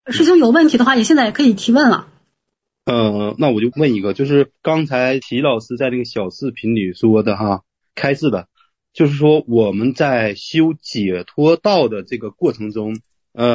师兄有问题的话，也现在也可以提问了。 那我就问一个，就是刚才齐老师在那个小视频里说的哈，开示的，就是说我们在修解脱道的这个过程中，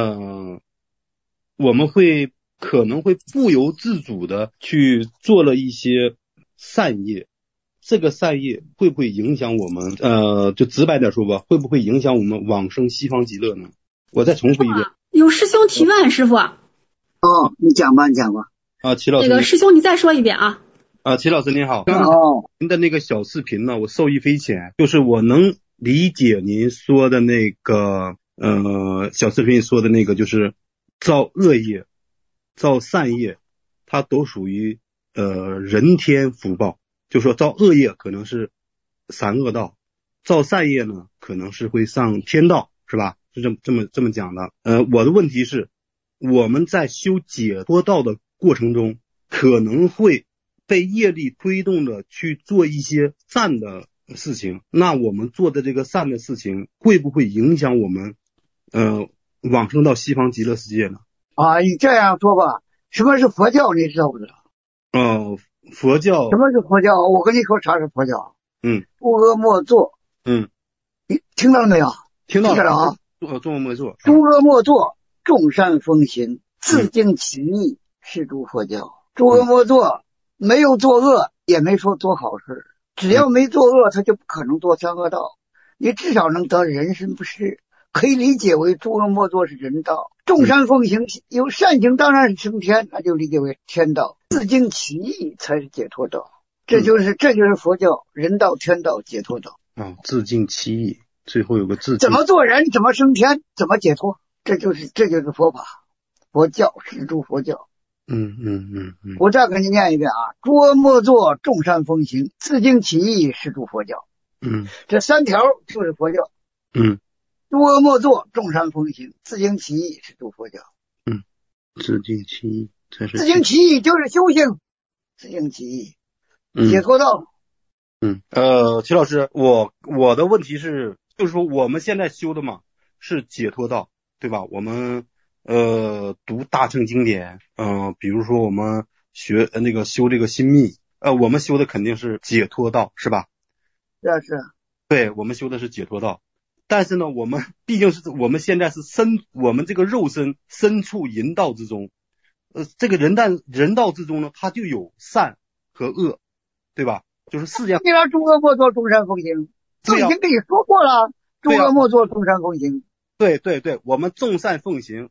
我们可能会不由自主的去做了一些善业，这个善业会不会影响我们？就直白点说吧，会不会影响我们往生西方极乐呢？我再重复一遍。 有师兄提问，师傅。 你讲吧。 齐老师。 这个师兄你再说一遍啊。 齐老师您好。刚才您的那个小视频呢，我受益匪浅，就是我能理解您说的那个小视频说的那个，就是造恶业、造善业，它都属于人天福报。就说造恶业可能是三恶道，造善业呢可能是会上天道，是吧？是这么讲的。我的问题是，我们在修解脱道的过程中，可能会被业力推动的去做一些善的事情，那我们做的这个善的事情会不会影响我们往生到西方极乐世界呢？ 你这样说吧，什么是佛教你知道不知道？ 佛教。 什么是佛教？我跟你说啥是佛教。诸恶莫作。你听到了没有？ 听到了啊。 诸恶莫作。 诸恶莫作，众善奉行，自净其意，是诸佛教。诸恶莫作，没有作恶，也没说做好事。只要没作恶，他就不可能做三恶道。你至少能得人身不是，可以理解为诸恶莫作是人道。众善奉行，有善行当然是升天，那就理解为天道。自净其意才是解脱道。这就是佛教人道、天道、解脱道。 自净其意，最后有个自净。 怎么做人，怎么升天，怎么解脱，这就是佛法。佛教是诸佛教。我再给你念一遍啊：诸恶莫作，众善奉行，自净其意，是诸佛教。这三条就是佛教。诸恶莫作，众善奉行，自净其意，是诸佛教。 自净其意才是。 自净其意就是修行，自净其意，解脱道。 齐老师，我的问题是，就是说我们现在修的嘛是解脱道，对吧？我们读大乘经典，比如说我们学修这个心密，我们修的肯定是解脱道，是吧？ 是。 对，我们修的是解脱道。但是呢，我们毕竟是我们现在是我们这个肉身身处人道之中，这个人道之中呢，它就有善和恶，对吧？就是世界上你让诸恶莫作，众善奉行，都已经跟你说过了。诸恶莫作，众善奉行。 对，我们众善奉行。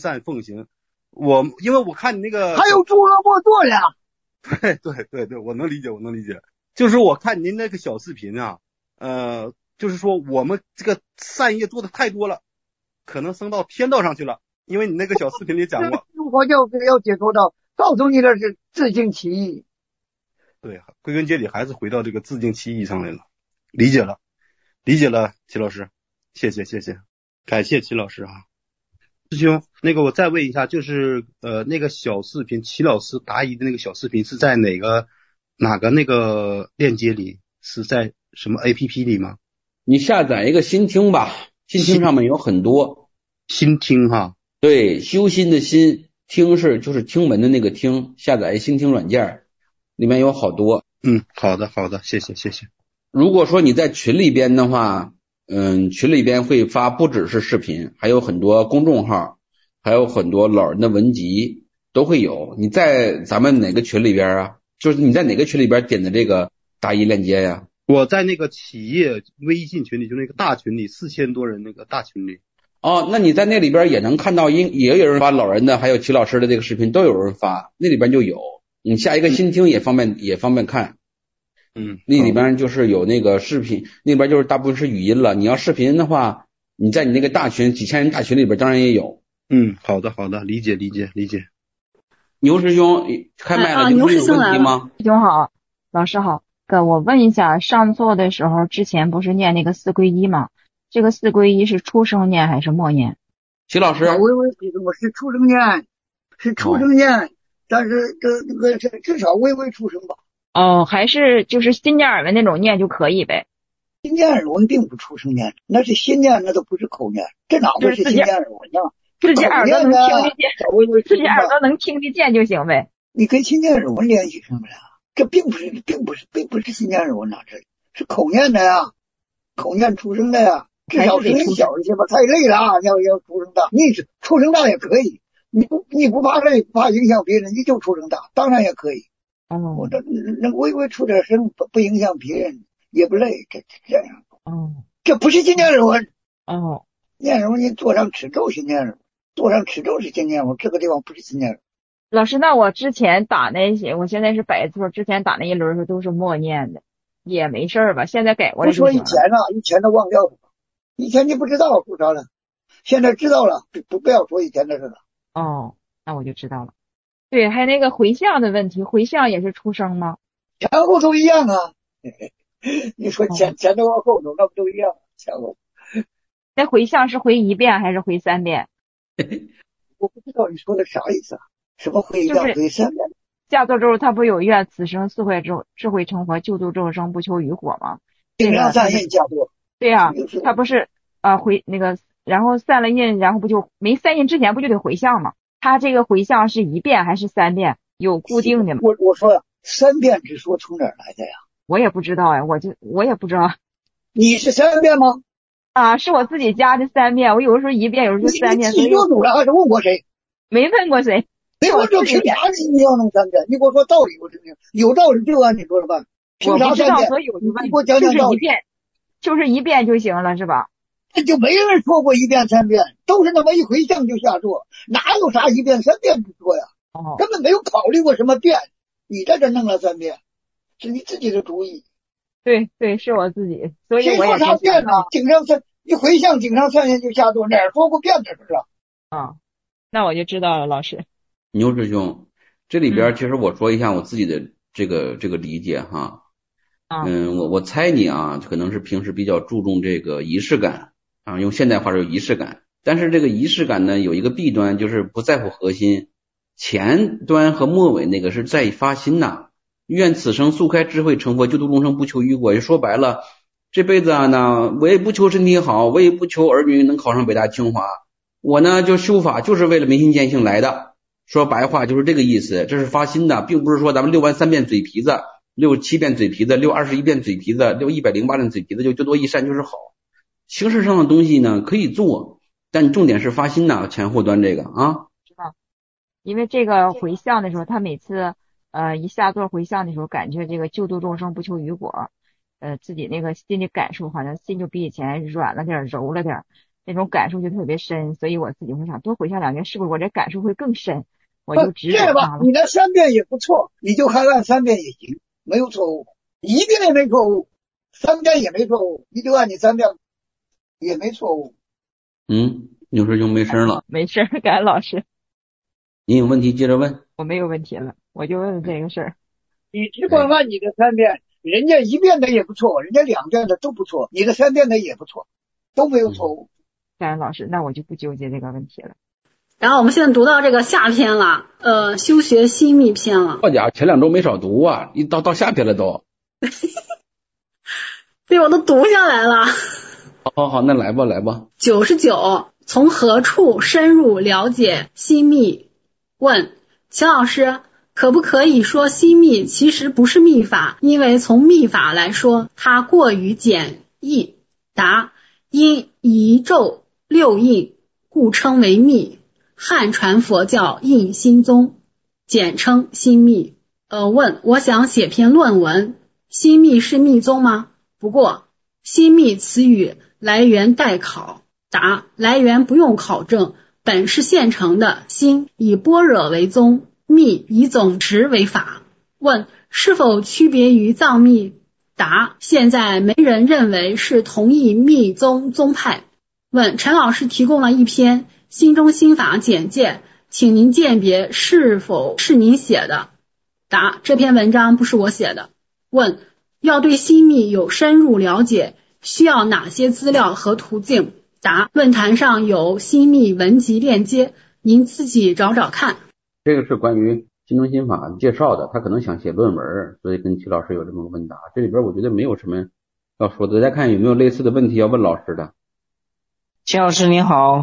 因为我看你那个还有诸恶莫作呀。 对，我能理解。就是我看您那个小视频啊，就是说我们这个善业做的太多了，可能升到天道上去了。因为你那个小视频里讲过， 佛教要解脱道，告诉你的是自净其意。 对，归根结底还是回到这个自净其意上来了。理解了，齐老师，谢谢，感谢齐老师啊。师兄，我再问一下，就是那个小视频，齐老师答疑的那个小视频是在哪个那个链接里？是在什么 APP 里吗？ 你下载一个心听吧，心听上面有很多。 心听哈。 对，修心的心，听就是听闻的那个听，下载心听软件，里面有好多。 好的，谢谢。 如果说你在群里边的话，群里边会发不只是视频，还有很多公众号，还有很多老人的文集都会有。你在咱们哪个群里边啊？就是你在哪个群里边点的这个答疑链接呀？ 我在那个企业微信群里，就那个大群里，4000多人那个大群里。 那你在那里边也能看到，也有人发老人的，还有齐老师的这个视频都有人发，那里边就有。你下一个心听也方便看。那里边就是有那个视频，那边就是大部分是语音了。你要视频的话，你在你那个大群几千人大群里边当然也有。 好的，理解。 牛师兄开麦了， 牛师兄来了吗？ 师兄好，老师好。我问一下，上座的时候之前不是念那个四皈依吗？这个四皈依是出生念还是默念？ 齐老师， 我是出生念，但是这至少微出生吧。 还是就是心念耳闻那种念就可以呗？ 心念耳闻并不出生念，那是心念，那都不是口念，这哪会是心念耳闻呢？ 自己耳朵能听得见，自己耳朵能听得见就行呗。 你跟心电容联系上了呀？这并不是心电容哪这里是口念的呀，口念出声的呀，至少声音小一些吧，太累了啊，要出声大，你出声大也可以，你不怕累，不怕影响别人，你就出声大，当然也可以。我这微微出点声，不影响别人，也不累，这样。这不是心电容。念容你做上齿周心电容，做上齿周是心电容，这个地方不是心电容。 老师，那我之前打那些，我现在是摆错，之前打那一轮的时候都是默念的，也没事吧？现在改过来就行了。 不说以前了，以前都忘掉了，以前你不知道说啥了，现在知道了，不要说以前的事了。 那我就知道了。对，还有那个回向的问题，回向也是出声吗？ 前后都一样啊。你说前头往后头，那不都一样？前后。 那回向是回1遍还是回3遍？ 我不知道你说的啥意思啊？什么回向？回3遍？ 下座咒他不有愿此生四会智慧成佛，救度众生，不求于火吗？ 顶上散印下座。 对呀，他不是回那个，然后散了印，然后不就没散印之前不就得回向吗？他这个回向是1遍还是3遍？有固定的吗？ 我说3遍只说从哪儿来的呀？ 我也不知道呀，我也不知道。 你是3遍吗？ 是我自己加的3遍，我有的时候1遍，有时候3遍。 你自己做主了还是问过谁？ 没问过谁。 没问就凭啥你要弄3遍？你给我说道理，我听听。有道理就按你说的办。凭啥3遍？你给我讲讲道理。 就是1遍就行了，是吧？ 那就没人说过1遍3遍，都是那么一回向就下座，哪有啥1遍3遍不说呀？根本没有考虑过什么遍，你在这弄了3遍，是你自己的主意。 对，是我自己，所以我也谁说啥遍呢？顶上一回向，顶上3遍就下座，哪儿说过遍的事啊？ 那我就知道了，老师。 牛师兄，这里边其实我说一下我自己的这个理解哈。我猜你可能是平时比较注重这个仪式感用现代话说仪式感，但是这个仪式感呢有一个弊端，就是不在乎核心，前端和末尾那个是在发心呐。愿此生速开智慧成佛，救度众生不求于果。说白了，这辈子我也不求身体好，我也不求儿女能考上北大清华，我呢就修法就是为了明心见性来的。说白话就是这个意思，这是发心的，并不是说咱们6完3遍嘴皮子，6 7遍嘴皮子，6 21遍嘴皮子，6 108遍嘴皮子就多益善就是好。形式上的东西呢可以做，但重点是发心前后端这个知道。因为这个回向的时候，他每次一下座回向的时候，感觉这个救度众生不求于果，自己那个心里感受好像心就比以前软了点，柔了点，那种感受就特别深，所以我自己会想多回向2遍，是不是我这感受会更深？我就直这吧，你那3遍也不错，你就还按3遍也行，没有错误，1遍也没错误，3遍也没错误，你就按你3遍也没错误。 牛师兄没声了。 没事，感恩老师。 你有问题接着问。 我没有问题了，我就问这个事儿。 你只管按你的3遍，人家1遍的也不错，人家2遍的都不错，你的3遍的也不错，都没有错误。 感恩老师，那我就不纠结这个问题了。 然后我们现在读到这个下篇了，修学心密篇了。 好家伙，前2周没少读一到下篇了都。 对，我都读下来了。 好，那来吧。 99，从何处深入了解心密？问，秦老师，可不可以说心密其实不是密法，因为从密法来说，它过于简易。答，因仪咒6印，故称为密。汉传佛教印心宗，简称心密。问，我想写篇论文，心密是密宗吗？不过心密词语来源待考。答，来源不用考证，本是现成的。心以般若为宗，密以总持为法。问，是否区别于藏密？答，现在没人认为是同一密宗宗派。问，陈老师提供了一篇心中心法简介，请您鉴别是否是您写的。答，这篇文章不是我写的。问，要对心密有深入了解，需要哪些资料和途径？答，论坛上有心密文集链接，您自己找找看。 这个是关于心中心法介绍的，他可能想写论文，所以跟齐老师有这么个问答。这里边我觉得没有什么要说的，大家看有没有类似的问题要问老师的。 齐老师您好。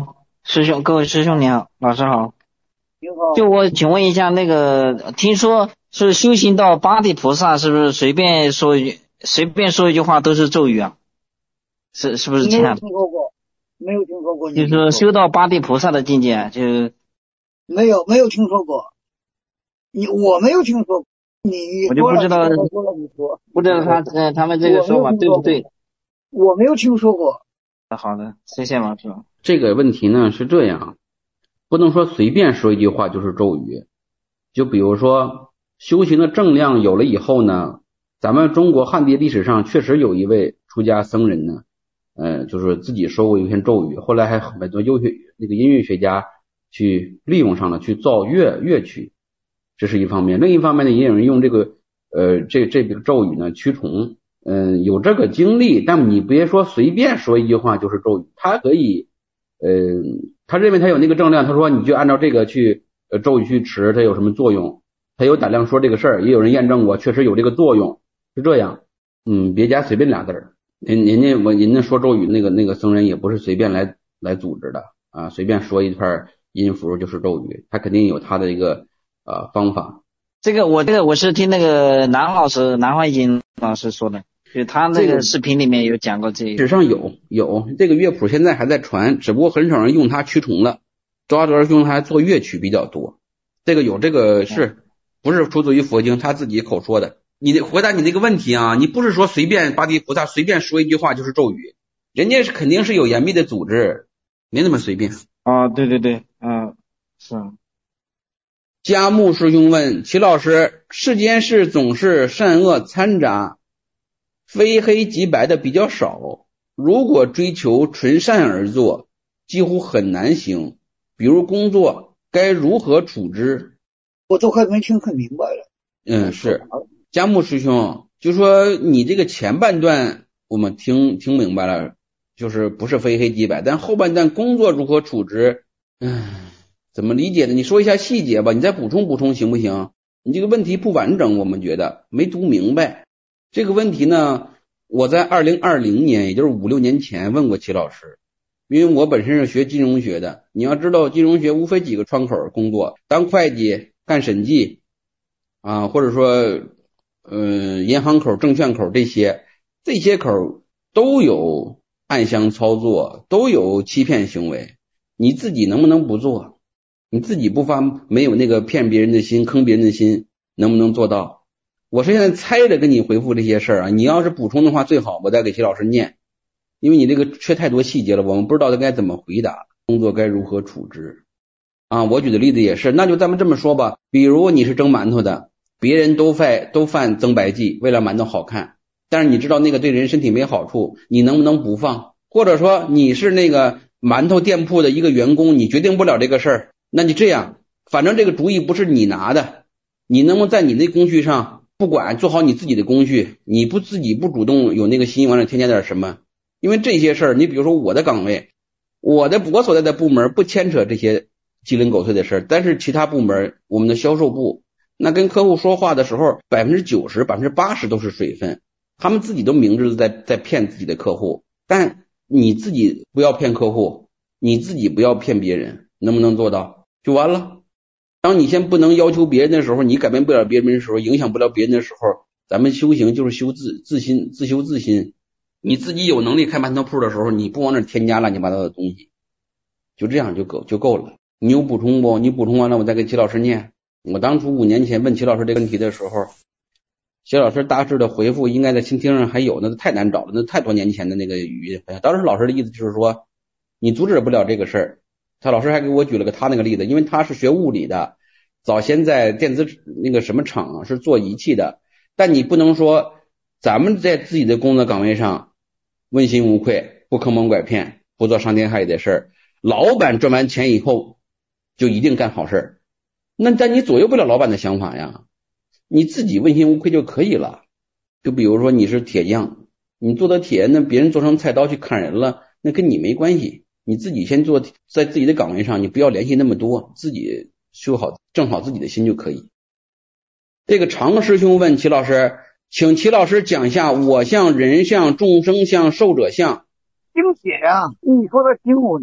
各位师兄你好，老师好。 你好。 就我请问一下，那个听说是修行到八地菩萨，是不是随便说一句话都是咒语啊？是不是这样？ 没有听说过。 就是说修到八地菩萨的境界，就没有听说过。我没有听说过。 我就不知道他们这个说法对不对？ 我没有听说过。 好的，谢谢老师。 这个问题呢是这样，不能说随便说一句话就是咒语。就比如说修行的正量有了以后呢，咱们中国汉地历史上确实有一位出家僧人呢，就是自己说过一篇咒语，后来还很多音乐学家去利用上了，去造乐曲，这是一方面。另一方面呢，也有人用这个咒语呢驱虫，有这个经历，但你别说随便说一句话就是咒语，他可以，他认为他有那个正量，他说你就按照这个去咒语去持，它有什么作用？他有胆量说这个事儿，也有人验证过，确实有这个作用，是这样。别加随便俩字儿。人家说咒语那个僧人也不是随便来组织的啊，随便说一串音符就是咒语，他肯定有他的一个方法。 这个我是听那个南怀瑾老师说的，就他那个视频里面有讲过这个。 史上有这个乐谱现在还在传，只不过很少人用它驱虫了，主要用它做乐曲比较多。这个是不是出自于佛经？他自己口说的。你回答你那个问题啊，你不是说随便八地菩萨随便说一句话就是咒语，人家是肯定是有严密的组织，没那么随便。 对，是。 嘉木师兄问齐老师，世间事总是善恶掺杂，非黑即白的比较少，如果追求纯善而做，几乎很难行，比如工作该如何处置？ 我都还没听很明白了。 是嘉木师兄就说你这个前半段我们听明白了，就是不是非黑即白，但后半段工作如何处置，怎么理解的？你说一下细节吧，你再补充行不行？你这个问题不完整，我们觉得没读明白。这个问题呢，我在2020年，也就是5-6年前问过齐老师，因为我本身是学金融学的，你要知道金融学无非几个窗口工作，当会计、干审计啊，或者说银行口、证券口这些口都有暗箱操作，都有欺骗行为，你自己能不能不做？你自己不发没有那个骗别人的心、坑别人的心，能不能做到？我是现在猜着跟你回复这些事儿啊，你要是补充的话最好，我再给齐老师念，因为你这个缺太多细节了，我们不知道该怎么回答，工作该如何处置啊？我举的例子也是，那就咱们这么说吧，比如你是蒸馒头的，别人都犯增白剂，为了馒头好看，但是你知道那个对人身体没好处，你能不能不放？或者说你是那个馒头店铺的一个员工，你决定不了这个事儿，那你这样，反正这个主意不是你拿的，你能不能在你那工序上，不管做好你自己的工序，你自己不主动有那个心往里添加点什么？因为这些事儿，你比如说我的岗位，我所在的部门不牵扯这些鸡零狗碎的事儿，但是其他部门，我们的销售部，那跟客户说话的时候，90%、80%都是水分，他们自己都明知在骗自己的客户，但你自己不要骗客户，你自己不要骗别人，能不能做到？就完了。当你先不能要求别人的时候，你改变不了别人的时候，影响不了别人的时候，咱们修行就是修自心，自修自心。你自己有能力开馒头铺的时候，你不往那添加乱七八糟的东西，就这样就够了。你有补充不？你补充完了我再给齐老师念。我当初5年前问齐老师这个问题的时候，齐老师大致的回复应该在蜻蜓上还有，那太难找了，那太多年前的那个语音。当时老师的意思就是说你阻止不了这个事儿。他老师还给我举了个他那个例子，因为他是学物理的，早先在电子那个什么厂是做仪器的，但你不能说咱们在自己的工作岗位上问心无愧，不坑蒙拐骗，不做伤天害理的事儿，老板赚完钱以后就一定干好事儿，那但你左右不了老板的想法呀，你自己问心无愧就可以了。就比如说你是铁匠，你做的铁，那别人做成菜刀去砍人了，那跟你没关系，你自己先做，在自己的岗位上，你不要联系那么多，自己修好正好自己的心就可以。这个常师兄问齐老师，请齐老师讲一下我相、人相、众生相、寿者相。 经解啊，你说的经文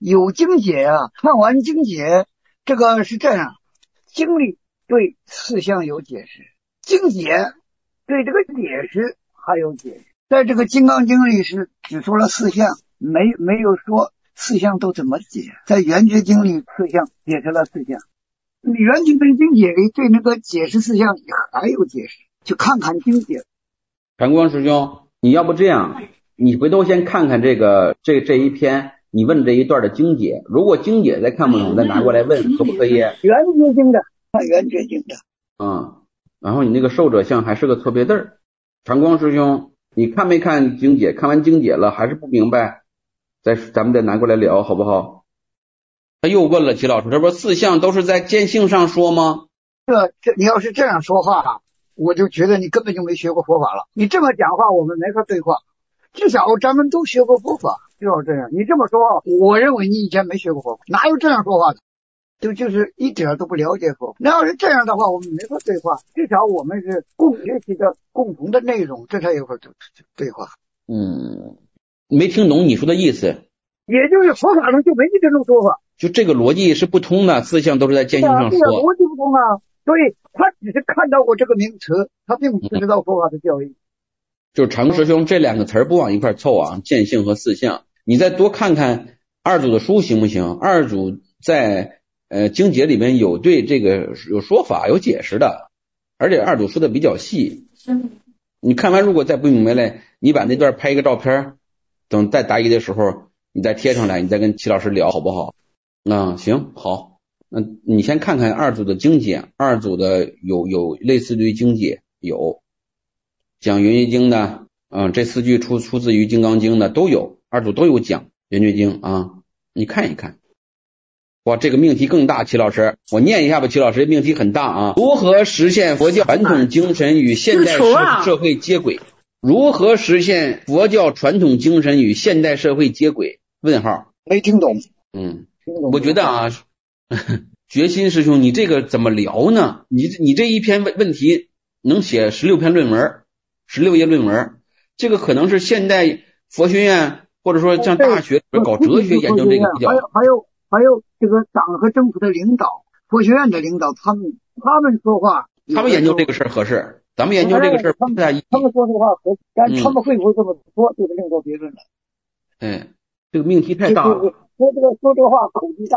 有经解啊，看完经解，这个是这样，经里对四项有解释，经解对这个解释还有解释。在这个金刚经里是只说了四项，没有说四项都怎么解。在圆觉经里四项解释了四项，圆觉经解里对那个解释四项还有解释，就看看经解。 禅光师兄，你要不这样，你回头先看看这一篇你问这一段的经解，如果经解再看不懂再拿过来问，可不可以？ 圆觉经的，看圆觉经的。 然后你那个受者相还是个错别字儿。禅光师兄，你看没看经解？看完经解了还是不明白，咱们再拿过来聊好不好？他又问了齐老师，这不四项都是在见性上说吗？ 这你要是这样说话，我就觉得你根本就没学过佛法了。你这么讲话，我们没法对话。至少咱们都学过佛法，就要这样。你这么说话，我认为你以前没学过佛法，哪有这样说话的？就是一点都不了解佛法。那要是这样的话，我们没法对话。至少我们是共学习的共同的内容，这才有法对话。 没听懂你说的意思。 也就是佛法上就没这种说法， 就这个逻辑是不通的，四项都是在见性上说。 逻辑不通啊，所以他只是看到过这个名词，他并不知道佛法的教义。 就是常师兄这两个词儿不往一块凑啊，见性和四项，你再多看看二祖的书行不行？二祖在经解里面有对这个有说法有解释的，而且二祖说的比较细。你看完如果再不明白嘞，你把那段拍一个照片，等再答疑的时候你再贴上来，你再跟齐老师聊好不好？行好，你先看看二祖的经解，二祖的有类似于经解，有讲圆觉经的，这四句出自于金刚经的都有，二祖都有讲圆觉经啊，你看一看。哇，这个命题更大，齐老师，我念一下吧，齐老师，命题很大啊。如何实现佛教传统精神与现代社会接轨？如何实现佛教传统精神与现代社会接轨？问号。 没听懂。 我觉得啊，觉心师兄，你这个怎么聊呢？你这一篇问题能写16篇论文，16页论文，这个可能是现代佛学院或者说像大学搞哲学研究这个比较。 还有这个党和政府的领导，佛学院的领导，他们说话， 他们研究这个事儿合适，咱们研究这个事儿不太一。 他们说这话合适，但他们会不会这么说，就是另当别论了。 这个命题太大了。 说这个话口气大。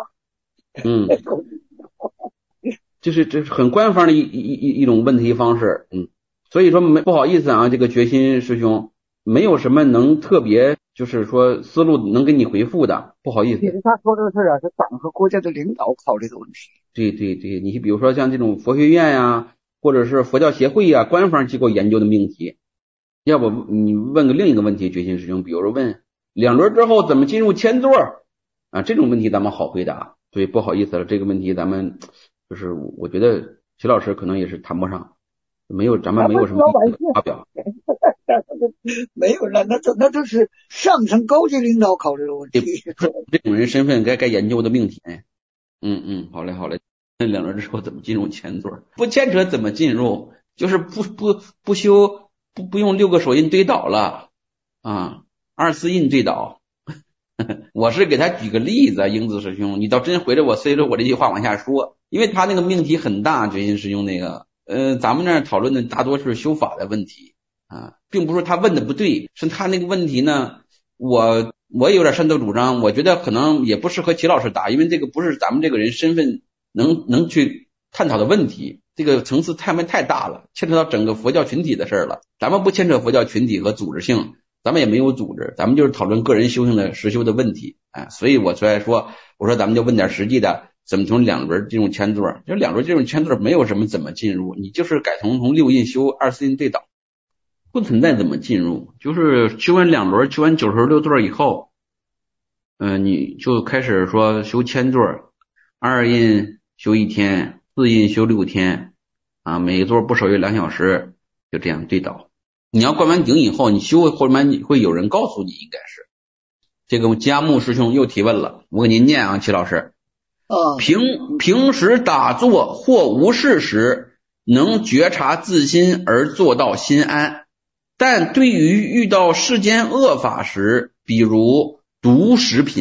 这是很官方的一种问题方式。所以说不好意思啊，这个觉心师兄没有什么能特别就是说思路能给你回复的，不好意思。 其实他说的是是党和国家的领导考虑的问题。 对，你比如说像这种佛学院呀，或者是佛教协会呀，官方机构研究的命题，要不你问个另一个问题，觉心师兄，比如说问两轮之后怎么进入千座啊，这种问题咱们好回答。所以不好意思了，这个问题咱们就是我觉得齐老师可能也是谈不上，咱们没有什么发表。 没有了，那都是上层高级领导考虑的问题。 这种人身份该研究的命题。好嘞。那两轮之后怎么进入千座？不牵扯怎么进入，就是不修不用6个手印对倒了啊，24印对倒。我是给他举个例子，英子师兄，你倒真回着我随着我这句话往下说，因为他那个命题很大，觉心师兄那个咱们那儿讨论的大多是修法的问题啊，并不是他问的不对，是他那个问题呢，我也有点擅作主张，我觉得可能也不适合齐老师答，因为这个不是咱们这个人身份能去探讨的问题，这个层次太大了，牵扯到整个佛教群体的事了。咱们不牵扯佛教群体和组织性，咱们也没有组织，咱们就是讨论个人修行的实修的问题。所以我出来说，我说咱们就问点实际的，怎么从两轮进入千座？就两轮进入千座没有什么怎么进入，你就是改从6印修24印对倒，不存在怎么进入，就是修完两轮，修完96座以后，你就开始说修千座，2印修1天，4印修6天啊，每一座不少于2小时，就这样对倒。你要灌完顶以后，你修后面会有人告诉你，应该是这个迦木师兄又提问了，我给您念啊，齐老师。平时打坐或无事时，能觉察自心而做到心安，但对于遇到世间恶法时，比如毒食品、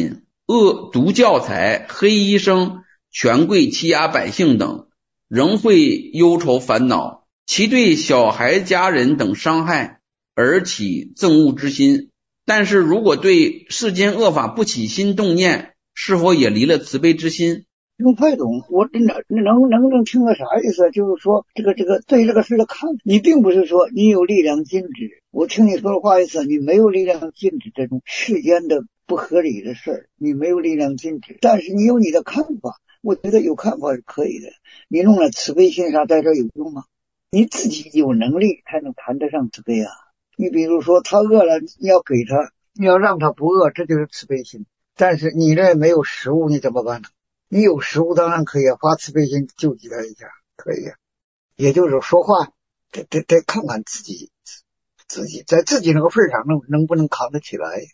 恶毒教材、黑医生、权贵欺压百姓等，仍会忧愁烦恼，其对小孩家人等伤害而起憎恶之心。但是如果对世间恶法不起心动念，是否也离了慈悲之心？ 听不太懂，我能听个啥意思？就是说这个对这个事的看，你并不是说你有力量禁止。我听你说的话意思，你没有力量禁止这种世间的不合理的事儿，你没有力量禁止，但是你有你的看法。我觉得有看法是可以的。你弄了慈悲心啥在这有用吗？你自己有能力才能谈得上慈悲啊。你比如说他饿了，你要给他，你要让他不饿，这就是慈悲心。但是你这没有食物，你怎么办呢？你有食物当然可以发慈悲心救济他一下，可以。也就是说话得看看自己在自己那个份上能不能扛得起来。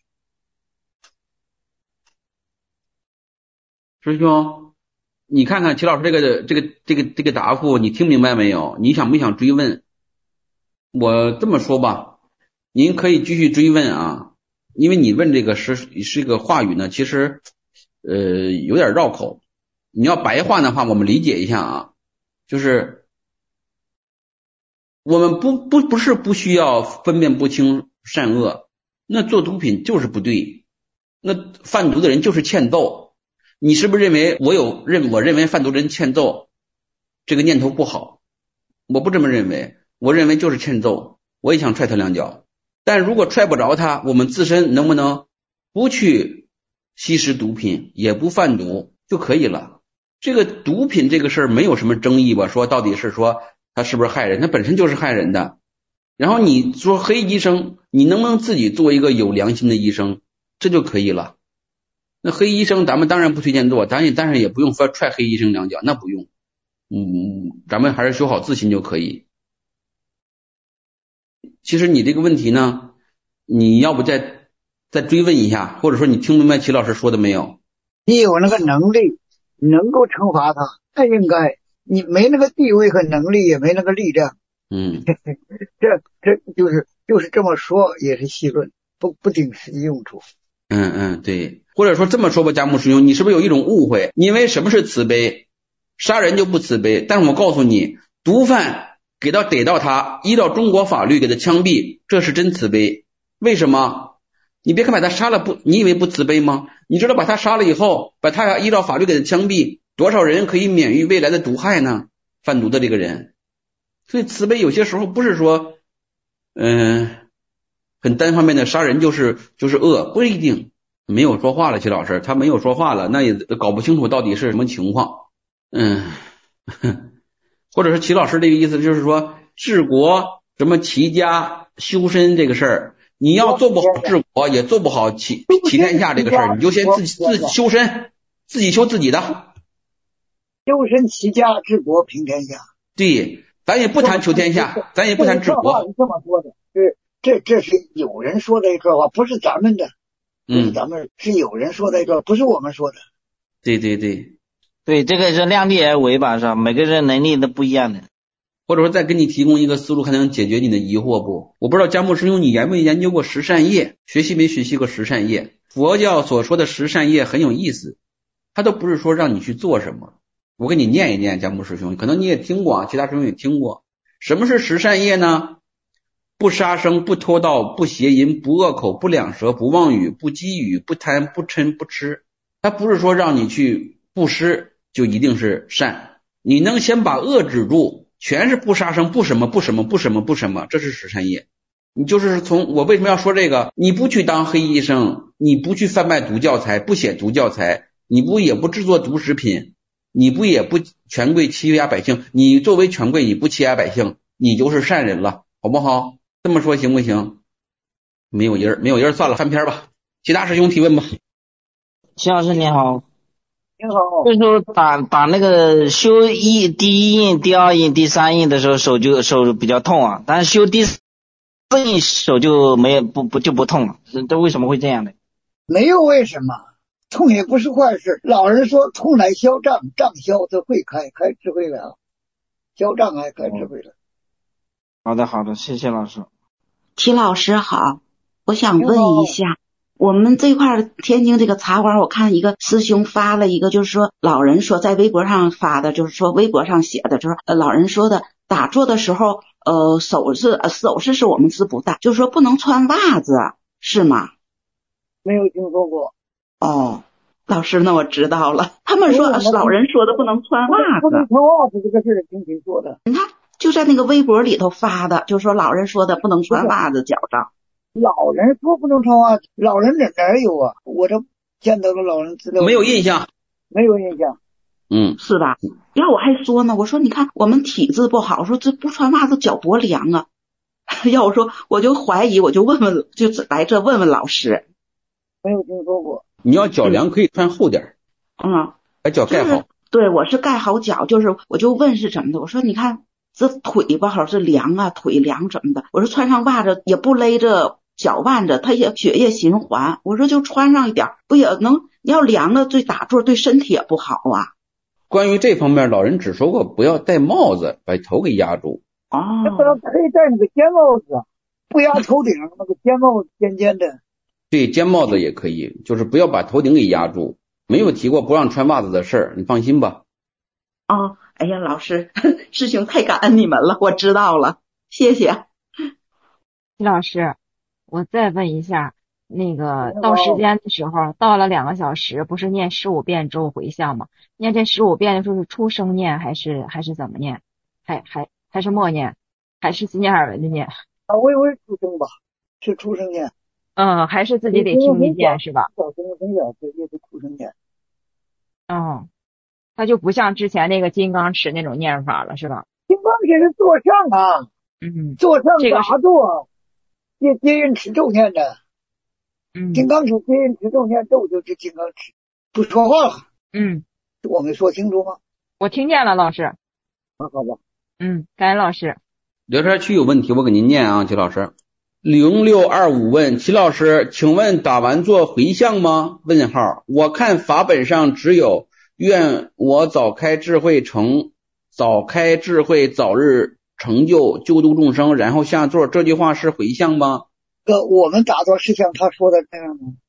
师兄，你看看齐老师这个答复，你听明白没有？你想不想追问？我这么说吧，您可以继续追问啊，因为你问这个是一个话语呢，其实有点绕口。你要白话的话，我们理解一下啊，就是我们不是不需要分辨不清善恶，那做毒品就是不对，那贩毒的人就是欠揍。你是不是认为我认为贩毒人欠揍这个念头不好？我不这么认为，我认为就是欠揍，我也想踹他两脚。但如果踹不着他，我们自身能不能不去吸食毒品，也不贩毒就可以了？这个毒品这个事儿没有什么争议吧？说到底是说他是不是害人，他本身就是害人的。然后你说黑医生，你能不能自己做一个有良心的医生，这就可以了。那黑医生咱们当然不推荐做，但是也不用说踹黑医生两脚，那不用。咱们还是修好自心就可以。其实你这个问题呢，你要不再追问一下，或者说你听明白齐老师说的没有？ 你有那个能力能够惩罚他，那应该。你没那个地位和能力，也没那个力量。这就是这么说也是戏论，不顶实际用处。 对。或者说这么说吧，佳木师兄，你是不是有一种误会？因为什么是慈悲？杀人就不慈悲，但是我告诉你，毒贩逮到他，依照中国法律给他枪毙，这是真慈悲。为什么？你别看把他杀了你以为不慈悲吗？你知道把他杀了以后，把他依照法律给他枪毙，多少人可以免于未来的毒害呢？贩毒的这个人。所以慈悲有些时候不是说很单方面的杀人就是恶，不一定。没有说话了，齐老师他没有说话了，那也搞不清楚到底是什么情况。或者是齐老师这个意思就是说治国什么齐家修身这个事儿，你要做不好治国，也做不好齐天下这个事儿，你就先自己修身，自己修自己的。 修身齐家治国平天下。 对，咱也不谈求天下，咱也不谈治国。 是这么说的，这是有人说的一个话，不是咱们的。咱们是有人说的一个，不是我们说的。 对， 这个是量力而为吧，是吧？每个人能力都不一样的。 或者说再给你提供一个思路，还能解决你的疑惑不？我不知道佳木师兄你研没研究过十善业，学习没学习过十善业？佛教所说的十善业很有意思，它都不是说让你去做什么。我给你念一念，佳木师兄，可能你也听过，其他师兄也听过。什么是十善业呢？不杀生，不偷盗，不邪淫，不恶口，不两舌，不妄语，不绮语，不贪，不嗔，不痴。它不是说让你去布施就一定是善，你能先把恶止住，全是不杀生，不什么，这是十善业。你就是从我为什么要说这个？你不去当黑医生，你不去贩卖毒教材，不写毒教材，你也不制作毒食品，你也不权贵欺压百姓，你作为权贵你不欺压百姓，你就是善人了，好不好？这么说行不行？没有人算了，翻篇吧。其他师兄提问吧。 齐老师你好。 你好。 这时候打那个修第一印、第二印、第三印的时候，手比较痛啊，但是修第四印手就不痛了，这为什么会这样呢？ 没有为什么，痛也不是坏事。老人说痛乃消障，障消则慧开智慧了，消障还开智慧了。 好的，谢谢老师。 齐老师好，我想问一下， 我们这块天津这个茶馆，我看一个师兄发了一个，就是说老人说在微博上发的，就是说微博上写的，就是老人说的打坐的时候，首饰是我们是不戴，就是说不能穿袜子，是吗？ 没有听说过。 哦，老师，那我知道了。他们说老人说的不能穿袜子， 不能穿袜子这个事儿听谁说的？ 你看就在那个微博里头发的，就是说老人说的不能穿袜子脚上。 老人说不能穿袜子，老人哪有啊？我这见到了老人资料， 没有印象， 没有印象。 是吧？要我还说呢，我说你看我们体质不好，说这不穿袜子脚多凉啊。要我说我就怀疑，我就问问，就来这问问老师。 没有听说过。 你要脚凉可以穿厚点，把脚盖好。 对，我是盖好脚，就是我就问是怎么的，我说你看这腿不好是凉啊，腿凉怎么的？我说穿上袜子也不勒着脚腕子，它也血液循环。我说就穿上一点，不也能？你要凉了，对打坐对身体也不好啊。 关于这方面，老人只说过不要戴帽子，把头给压住。 那可以戴那个尖帽子，不压头顶，那个尖帽子尖尖的。 对，尖帽子也可以，就是不要把头顶给压住。没有提过不让穿袜子的事儿，你放心吧。 哎呀，老师，师兄太感恩你们了，我知道了，谢谢。 齐老师，我再问一下，那个到时间的时候，到了2个小时，不是念15遍咒回向吗？念这15遍的时候是出声念还是怎么念？还是默念，还是心念耳闻的念？ 我以为出声吧，是出声念。 还是自己得听一遍是吧？ 小声很小，也是出声念。 它就不像之前那个金刚持那种念法了，是吧？ 金刚持是坐上啊，坐上打坐，接引持咒念的。金刚持接引持咒念咒就是金刚持，不说话了。我没说清楚吗？ 我听见了，老师。 好吧。 感恩老师。 聊天区有问题，我给您念啊，齐老师。0625问齐老师，请问打完坐回向吗？问号。我看法本上只有愿我早开智慧早日成就救度众生，然后下座，这句话是回向吗？ 我们打坐是像他说的这样吗？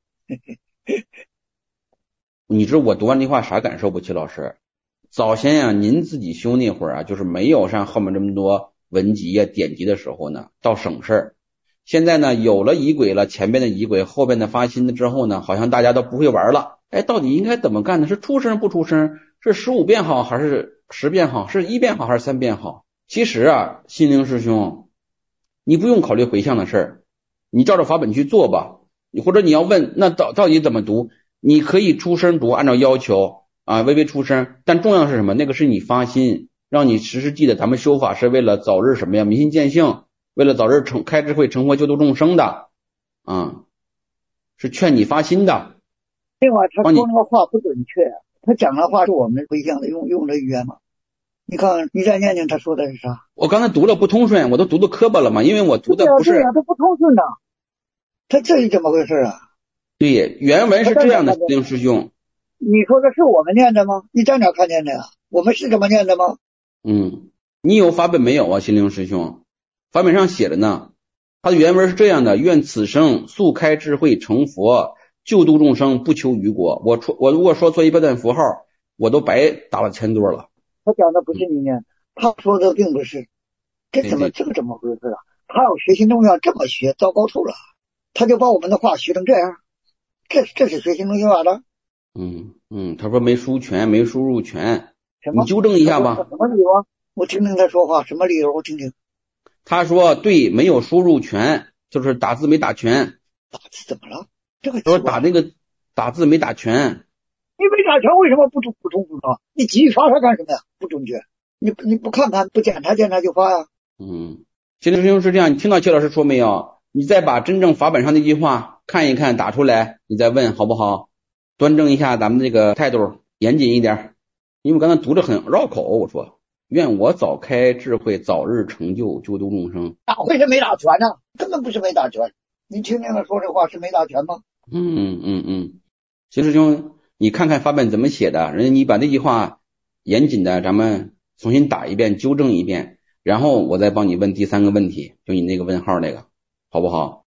你知道我读完这话啥感受不？齐老师，早先啊您自己修那会儿啊，就是没有上后面这么多文集啊典籍的时候呢，倒省事儿。现在呢有了仪轨了，前边的仪轨，后边的发心的之后呢，好像大家都不会玩了。到底应该怎么干呢？是出声不出声？是15遍好还是10遍好？是1遍好还是3遍好？其实啊，心灵师兄，你不用考虑回向的事儿，你照着法本去做吧。或者你要问那到底怎么读，你可以出声读，按照要求啊，微微出声。但重要是什么？那个是你发心，让你时时记得咱们修法是为了早日什么呀？明心见性，为了早日开智慧成佛救度众生的是劝你发心的。 另外他说那个话不准确，他讲的话是我们回向的用的语言嘛。你看你再念念他说的是啥？ 我刚才读了不通顺，我都读的磕巴了嘛，因为我读的不是对啊，他不通顺的。他这是怎么回事啊？ 对，原文是这样的，丁师兄。 你说的是我们念的吗？你在哪看见的呀？我们是这么念的吗？ 你有法本没有啊，心灵师兄？法本上写着呢，他的原文是这样的：愿此生速开智慧成佛，救度众生不求于国。我如果说错一标点符号，我都白打了1000多了。 他讲的不是你念，他说的并不是。这怎么回事啊？他要学新东西这么学，糟糕透了。他就把我们的话学成这样，这是学新东西法的。 他说没输全，没输入全， 你纠正一下吧。 什么理由啊？我听听他说话，什么理由？我听听。 他说对，没有输入全，就是打字没打全。 打字怎么了？这个说打那个打字没打全。 你没打全为什么不充啊？你急于发它干什么呀？不准确。你不看不检查就发呀。 心灵师兄是这样，你听到邱老师说没有？你再把真正法本上那句话看一看，打出来，你再问好不好？端正一下咱们这个态度，严谨一点。因为我刚才读着很绕口，我说愿我早开智慧，早日成就救度众生。 哪会是没打全呢？根本不是没打全。你听听他说这话是没打全吗？ 秦师兄，你看看法本怎么写的，人家你把那句话严谨的咱们重新打一遍，纠正一遍，然后我再帮你问第3个问题，就你那个问号那个，好不好？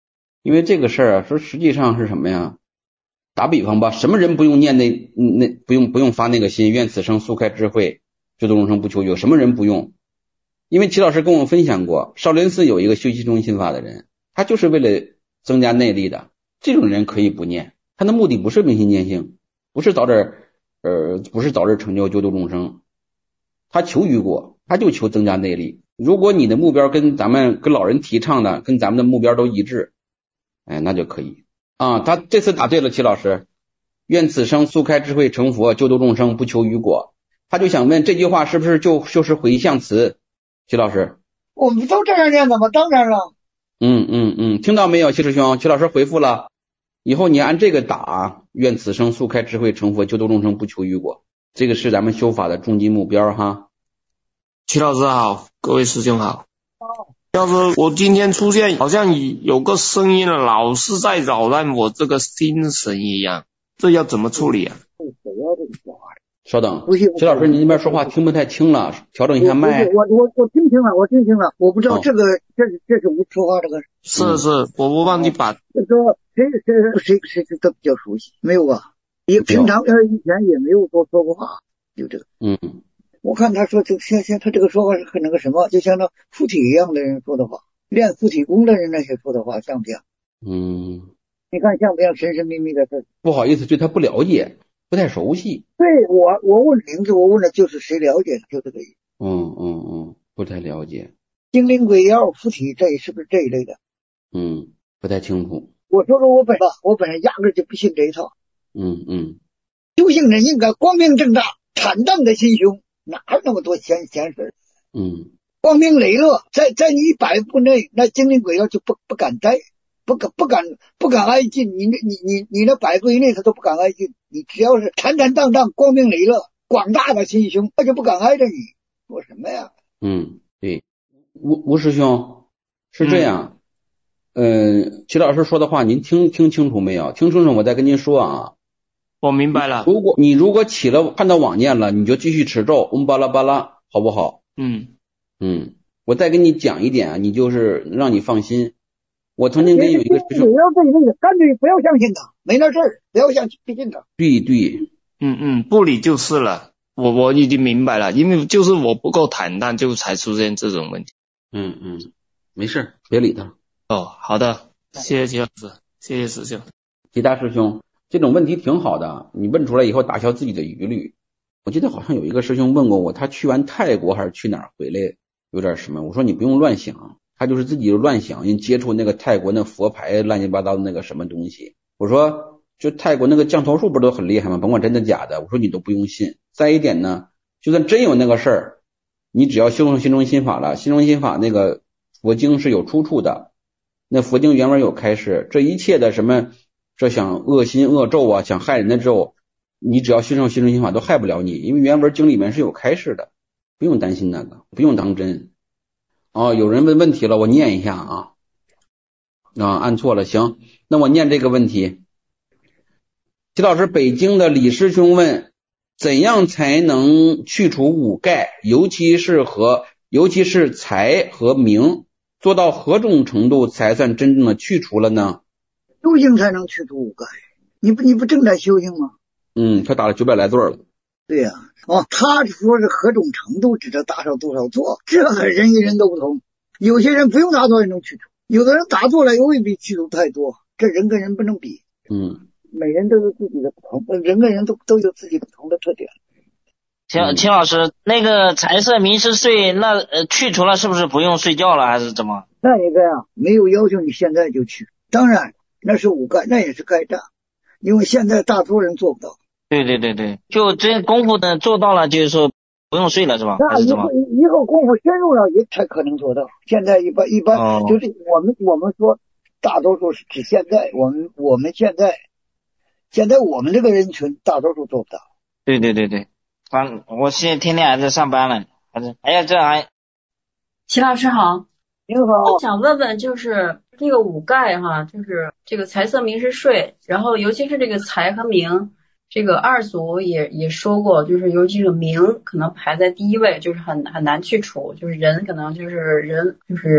因为这个事儿啊，说实际上是什么呀？打比方吧，什么人不用念不用发那个心，愿此生速开智慧，救度众生不求有什么人不用？因为齐老师跟我分享过，少林寺有一个修习中心法的人，他就是为了增加内力的，这种人可以不念，他的目的不是明心见性，不是早点成就救度众生，他求于果，他就求增加内力。如果你的目标跟老人提倡的跟咱们的目标都一致，那就可以啊。他这次答对了，齐老师，愿此生速开智慧成佛，救度众生不求于果。他就想问这句话是不是就是回向词？齐老师， 我们都这样念的吗？当然了。 听到没有，齐师兄？齐老师回复了，以后你按这个打，愿此生速开智慧成佛，救度众生不求于果，这个是咱们修法的终极目标哈。 齐老师好，各位师兄好。要是我今天出现，好像有个声音老是在扰乱我这个心神一样，这要怎么处理啊？ 稍等，齐老师，你那边说话听不太清了，调整一下麦。 我听清了，我不知道这个这是我说话这个。 是，我忘记把这个谁都比较熟悉，没有吧？也平常以前也没有说过话，就这个。我看他说像他这个说话是很那个什么，就像那附体一样的人说的话，练附体功的人那些说的话像不像？你看像不像神神秘秘的事？ 不好意思，对他不了解，不太熟悉。 对，我问名字，我问的就是谁了解，就这个意思。不太了解。 精灵鬼妖附体这是不是这一类的？ 不太清楚。 我说我本人压根就不信这一套。修行人应该光明正大、坦荡的心胸，哪有那么多闲事？光明磊落，在你100步内，那精灵鬼妖就不敢待，不敢挨近。你那100步以内他都不敢挨近。你只要是坦坦荡荡、光明磊落、广大的心胸，他就不敢挨着你。说什么呀？ 对，吴师兄是这样。齐老师说的话您听清楚没有？听清楚我再跟您说啊。 我明白了。 如果起了看到妄念了，你就继续持咒巴拉巴拉，好不好？我再跟你讲一点啊，你就是让你放心。我曾经跟有一个师兄， 干脆不要相信他，没那事儿，不要相信他。 对。 不理就是了。我已经明白了，因为就是我不够坦荡，就才出现这种问题。 没事，别理他。 好的，谢谢齐老师，谢谢师兄。 其他师兄，这种问题挺好的，你问出来以后打消自己的疑虑。我记得好像有一个师兄问过我，他去完泰国还是去哪儿回来有点什么，我说你不用乱想，他就是自己乱想，因接触那个泰国那佛牌乱七八糟的那个什么东西。我说就泰国那个降头术不都很厉害吗？甭管真的假的，我说你都不用信。再一点呢，就算真有那个事儿，你只要修成心中心法了，心中心法那个佛经是有出处的，那佛经原文有开示，这一切的什么这想恶心恶咒啊，想害人的咒，你只要修成心中心法都害不了你，因为原文经里面是有开示的，不用担心那个，不用当真。有人问问题了，我念一下啊。按错了，行，那我念这个问题。齐老师，北京的李师兄问，怎样才能去除五盖，尤其是财和名，做到何种程度才算真正的去除了呢？ 修行才能去除五盖，你不正在修行吗？ 他打了900来对了。 对呀，他说是何种程度指的达到多少做，这人与人都不同，有些人不用打坐也能去除，有的人打坐了又未必去除太多，这人跟人不能比。每人都有自己的不同，人跟人都有自己不同的特点。 秦老师，那个财色名食睡，那去除了是不是不用睡觉了，还是怎么？ 那一个没有要求你现在就去，当然那是五盖，那也是该占，因为现在大多人做不到。 对，就这功夫呢做到了，就是说不用睡了是吧？ 那以后功夫深入了也才可能做到。现在一般就是我们说大多数是指现在我们现在我们这个人群大多数做不到。 对，我现在天天还在上班呢，这还。 齐老师好。 您好。 我想问问，就是这个五盖哈，就是这个财色名食睡，然后尤其是这个财和名，这个二祖也说过，就是尤其是名可能排在第一位，就是很难去除，就是人可能就是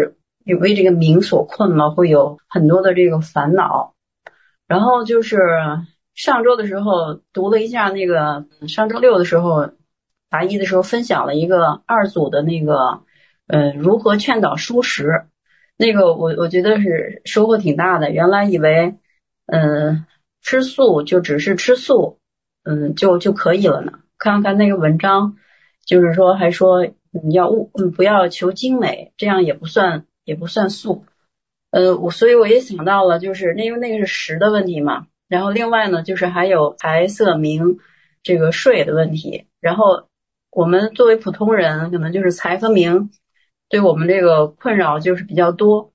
为这个名所困了，会有很多的这个烦恼。然后就是上周的时候读了一下那个上周六的时候答疑的时候分享了一个二组的那个如何劝导蔬食，那个我觉得是收获挺大的。原来以为吃素就只是吃素就可以了呢，看看那个文章就是说还说你要不要求精美，这样也不算素。所以我也想到了，就是因为那个是食的问题嘛，然后另外呢就是还有财色名这个税的问题，然后我们作为普通人可能就是财和名对我们这个困扰就是比较多。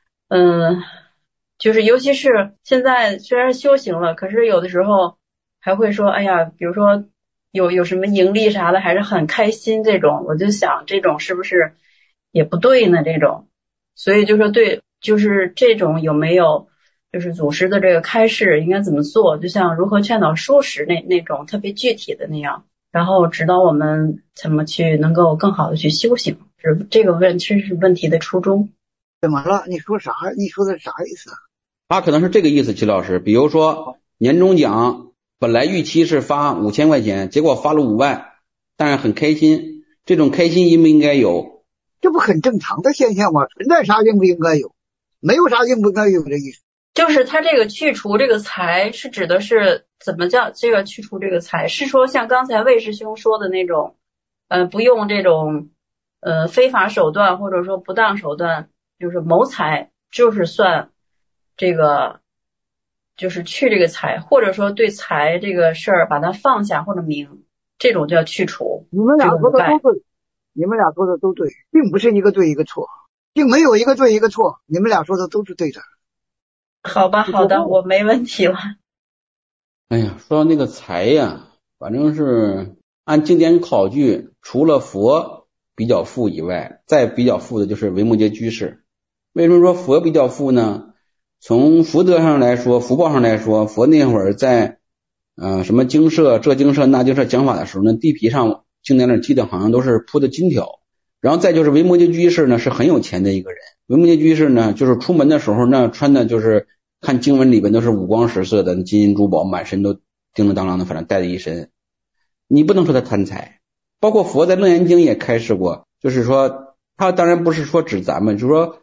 就是尤其是现在虽然修行了，可是有的时候还会说哎呀，比如说有什么盈利啥的还是很开心，这种我就想这种是不是也不对呢这种。所以就说对，就是这种有没有就是祖师的这个开示应该怎么做，就像如何劝导蔬食那种特别具体的那样，然后指导我们怎么去能够更好的去修行，这个是问题的初衷。 怎么了？你说啥？你说的啥意思？ 他可能是这个意思，齐老师。比如说年终奖本来预期是发5000块钱，结果发了5万，但是很开心，这种开心应不应该有？ 这不很正常的现象吗？存在啥应不应该有？没有啥应不应该有的意思。 就是他这个去除这个财是指的是怎么叫这个去除这个财，是说像刚才魏师兄说的那种不用这种非法手段或者说不当手段，就是谋财，就是算这个就是去这个财，或者说对财这个事儿把它放下或者明，这种叫去除。 你们俩说的都对，你们俩说的都对，并不是一个对一个错，并没有一个对一个错，你们俩说的都是对的。 好吧，好的，我没问题了。 哎呀，说到那个财呀，反正是按经典考据，除了佛比较富以外，再比较富的就是维摩诘居士。为什么说佛比较富呢？从福德上来说，福报上来说，佛那会儿在什么经社这经社那经社讲法的时候呢，地皮上经典上记得好像都是铺的金条。然后再就是维摩诘居士呢是很有钱的一个人，维摩诘居士呢就是出门的时候呢穿的就是看经文里边都是五光十色的金银珠宝，满身都叮叮当当的，反正带着一身。你不能说他贪财，包括佛在楞严经也开示过，就是说他当然不是说指咱们，就是说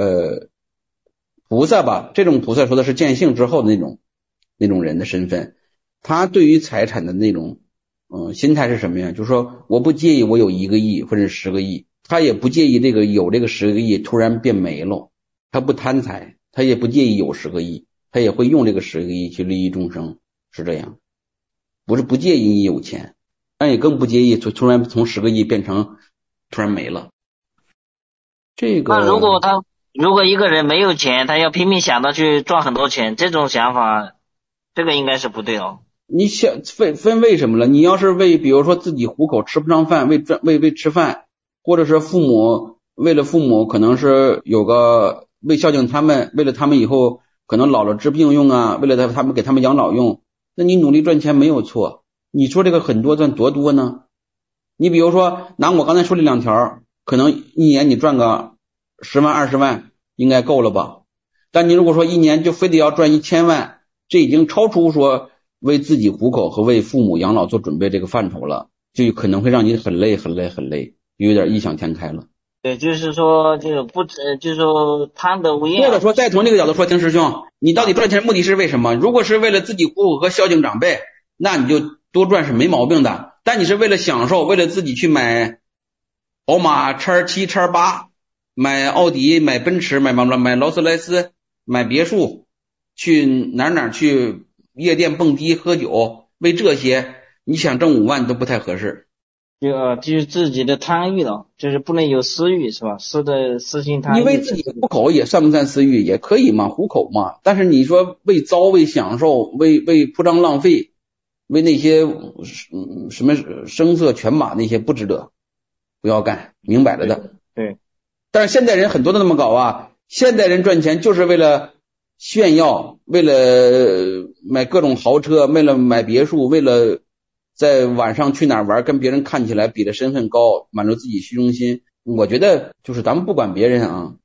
菩萨吧，这种菩萨说的是见性之后的那种人的身份，他对于财产的那种心态是什么呀？就是说我不介意我有1个亿或者10个亿，他也不介意这个有这个10个亿突然变没了，他不贪财，他也不介意有10个亿，他也会用这个10个亿去利益众生，是这样。不是不介意你有钱，但也更不介意突然从10个亿变成突然没了。这个那如果一个人没有钱，他要拼命想到去赚很多钱，这种想法这个应该是不对哦。 你想分为什么了？你要是为比如说自己糊口吃不上饭，为吃饭，或者是为了父母可能是有个为孝敬他们，为了他们以后可能老了治病用啊，为了他们给他们养老用，那你努力赚钱没有错。你说这个很多赚多多呢？你比如说拿我刚才说的2条，可能一年你赚个10万20万应该够了吧？但你如果说一年就非得要赚1000万，这已经超出说为自己糊口和为父母养老做准备这个范畴了，就可能会让你很累，有点异想天开了。 对，就是说这个就是说贪得无厌。 或者说再从这个角度说，听师兄，你到底赚钱目的是为什么？如果是为了自己糊口和孝敬长辈，那你就多赚是没毛病的。但你是为了享受，为了自己去买宝马X7 X8，买奥迪，买奔驰，买劳斯莱斯，买别墅，去哪去夜店蹦迪喝酒，为这些你想挣5万都不太合适。 就是自己的贪欲了，就是不能有私欲，是吧？私心贪欲。 你为自己糊口也算不算私欲？也可以嘛，糊口嘛。但是你说为糟、为享受、为铺张浪费，为那些什么声色犬马那些不值得，不要干，明摆了的。 对。 但是现代人很多都那么搞啊，现代人赚钱就是为了炫耀，为了买各种豪车，为了买别墅，为了在晚上去哪儿玩，跟别人看起来比的身份高，满足自己虚荣心。我觉得就是咱们不管别人啊，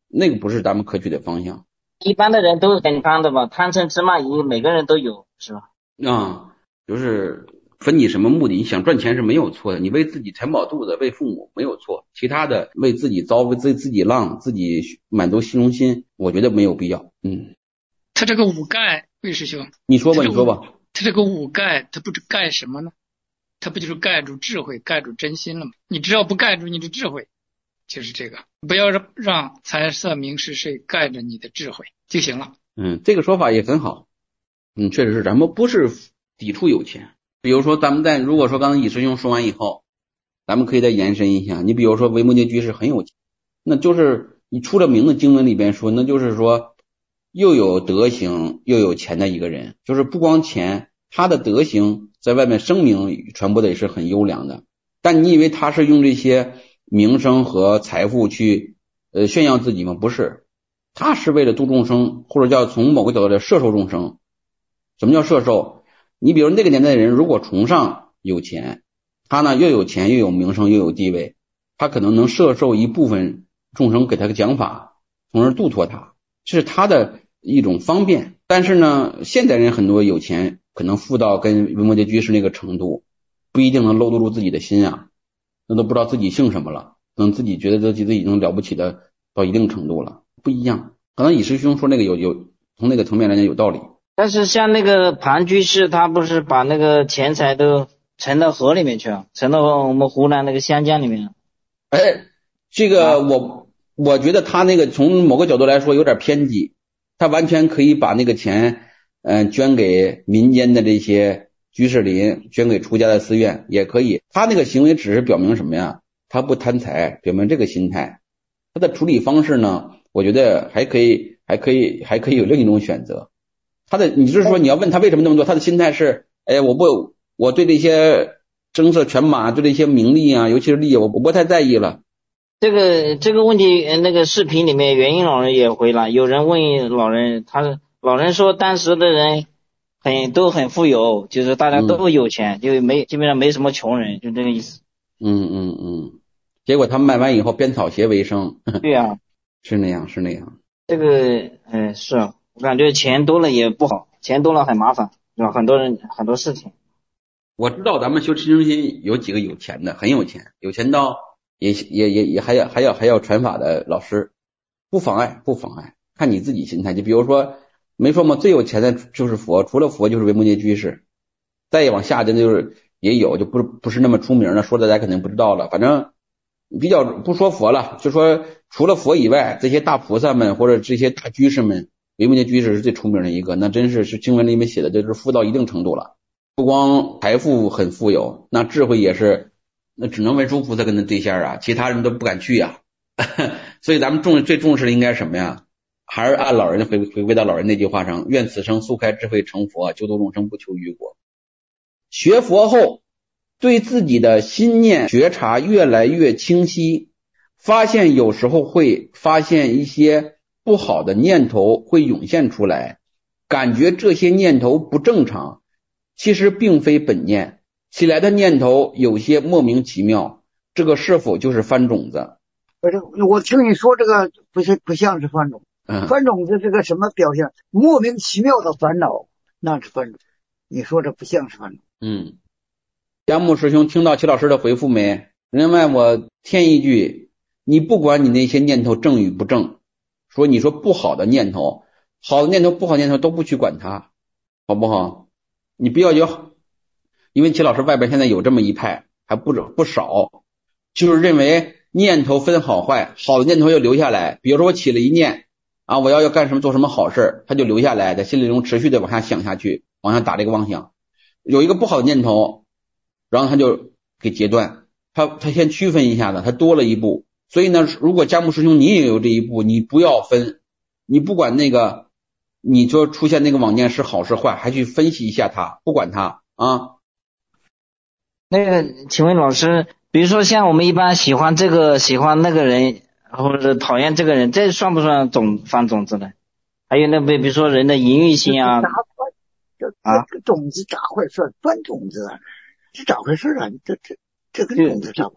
那个不是咱们可取的方向。 一般的人都是很贪的吧，贪嗔痴慢疑每个人都有，是吧？ 就是分你什么目的，你想赚钱是没有错的，你为自己填饱肚子，为父母没有错，其他的为自己糟，为自己浪，自己满足虚荣心，我觉得没有必要。 他这个五盖，魏师兄， 你说吧。 他这个五盖，他不是盖什么呢？他不就是盖住智慧，盖住真心了吗？你只要不盖住你的智慧，就是这个，不要让财色名食睡盖着你的智慧就行了。 这个说法也很好。确实是，咱们不是抵触有钱。比如说咱们如果说刚才尹师兄说完以后，咱们可以再延伸一下，你比如说维摩诘居士很有钱，那就是你出了名的经文里边说，那就是说又有德行又有钱的一个人，就是不光钱，他的德行在外面声名传播的也是很优良的。但你以为他是用这些名声和财富去炫耀自己吗？不是，他是为了度众生，或者叫从某个角度来摄受众生。什么叫摄受？你比如那个年代的人如果崇尚有钱，他呢又有钱又有名声又有地位，他可能能摄受一部分众生给他个讲法，从而度脱他，这是他的一种方便。但是呢，现代人很多有钱可能富到跟维摩诘居士那个程度，不一定能搂得住自己的心啊，那都不知道自己姓什么了，可能自己觉得自己已经了不起的到一定程度了，不一样。可能尹师兄说那个有从那个层面来讲有道理。 但是像那个庞居士，他不是把那个钱财都沉到河里面去了，沉到我们湖南那个湘江里面。 这个我觉得他那个从某个角度来说有点偏激，他完全可以把那个钱捐给民间的这些居士林，捐给出家的寺院也可以。他那个行为只是表明什么呀？他不贪财，表明这个心态。他的处理方式呢，我觉得还可以有另一种选择。你就是说你要问他为什么那么做，他的心态是我对这些声色犬马，对这些名利啊，尤其是利益，我不太在意了。 这个问题，那个视频里面元英老人也回了，有人问老人，老人说当时的人都很富有，就是大家都有钱，就基本上没什么穷人，就这个意思。 结果他们卖完以后编草鞋为生。 对啊， 是那样。 这个是啊，我感觉钱多了也不好，钱多了很麻烦，是吧？很多人很多事情。 我知道咱们修持中心有几个有钱的，很有钱，有钱到也还要传法的老师，不妨碍，看你自己心态。就比如说没说嘛，最有钱的就是佛，除了佛就是维摩诘居士，再往下的就是也有，就不是那么出名的，说大家肯定不知道了。反正比较不说佛了，就说除了佛以外，这些大菩萨们或者这些大居士们，维摩诘居士是最出名的一个，那真是经文里面写的，就是富到一定程度了。不光财富很富有，那智慧也是，那只能文殊菩萨跟他对线啊，其他人都不敢去啊。所以咱们最重视的应该是什么呀？还是按老人回归到老人那句话上，愿此生速开智慧成佛，救度众生不求于果。学佛后对自己的心念觉察越来越清晰，发现有时候会发现一些不好的念头会涌现出来，感觉这些念头不正常，其实并非本念，起来的念头有些莫名其妙，这个是否就是翻种子？ 我听你说这个不像是翻种，翻种子是个什么表现？莫名其妙的烦恼，那是翻种。你说这不像是翻种。 佳木师兄听到齐老师的回复没？另外我添一句，你不管你那些念头正与不正，你说不好的念头，好的念头不好的念头都不去管它，好不好？你不要因为齐老师外边现在有这么一派还不少，就是认为念头分好坏，好的念头要留下来。比如说我起了一念啊，我要干什么做什么好事，他就留下来，在心里中持续的往下想下去，往下打这个妄想。有一个不好的念头，然后他就给截断，他先区分一下子，他多了一步。所以呢，如果佳木师兄你也有这一步，你不要分，你不管那个你说出现那个妄念是好是坏，还去分析一下它，不管它啊。 那个请问老师，比如说像我们一般喜欢这个喜欢那个人，或者讨厌这个人，这算不算翻种子呢？还有那比如说人的淫欲心啊， 这种子咋会算翻种子啊？这咋回事啊？这个种子咋回事？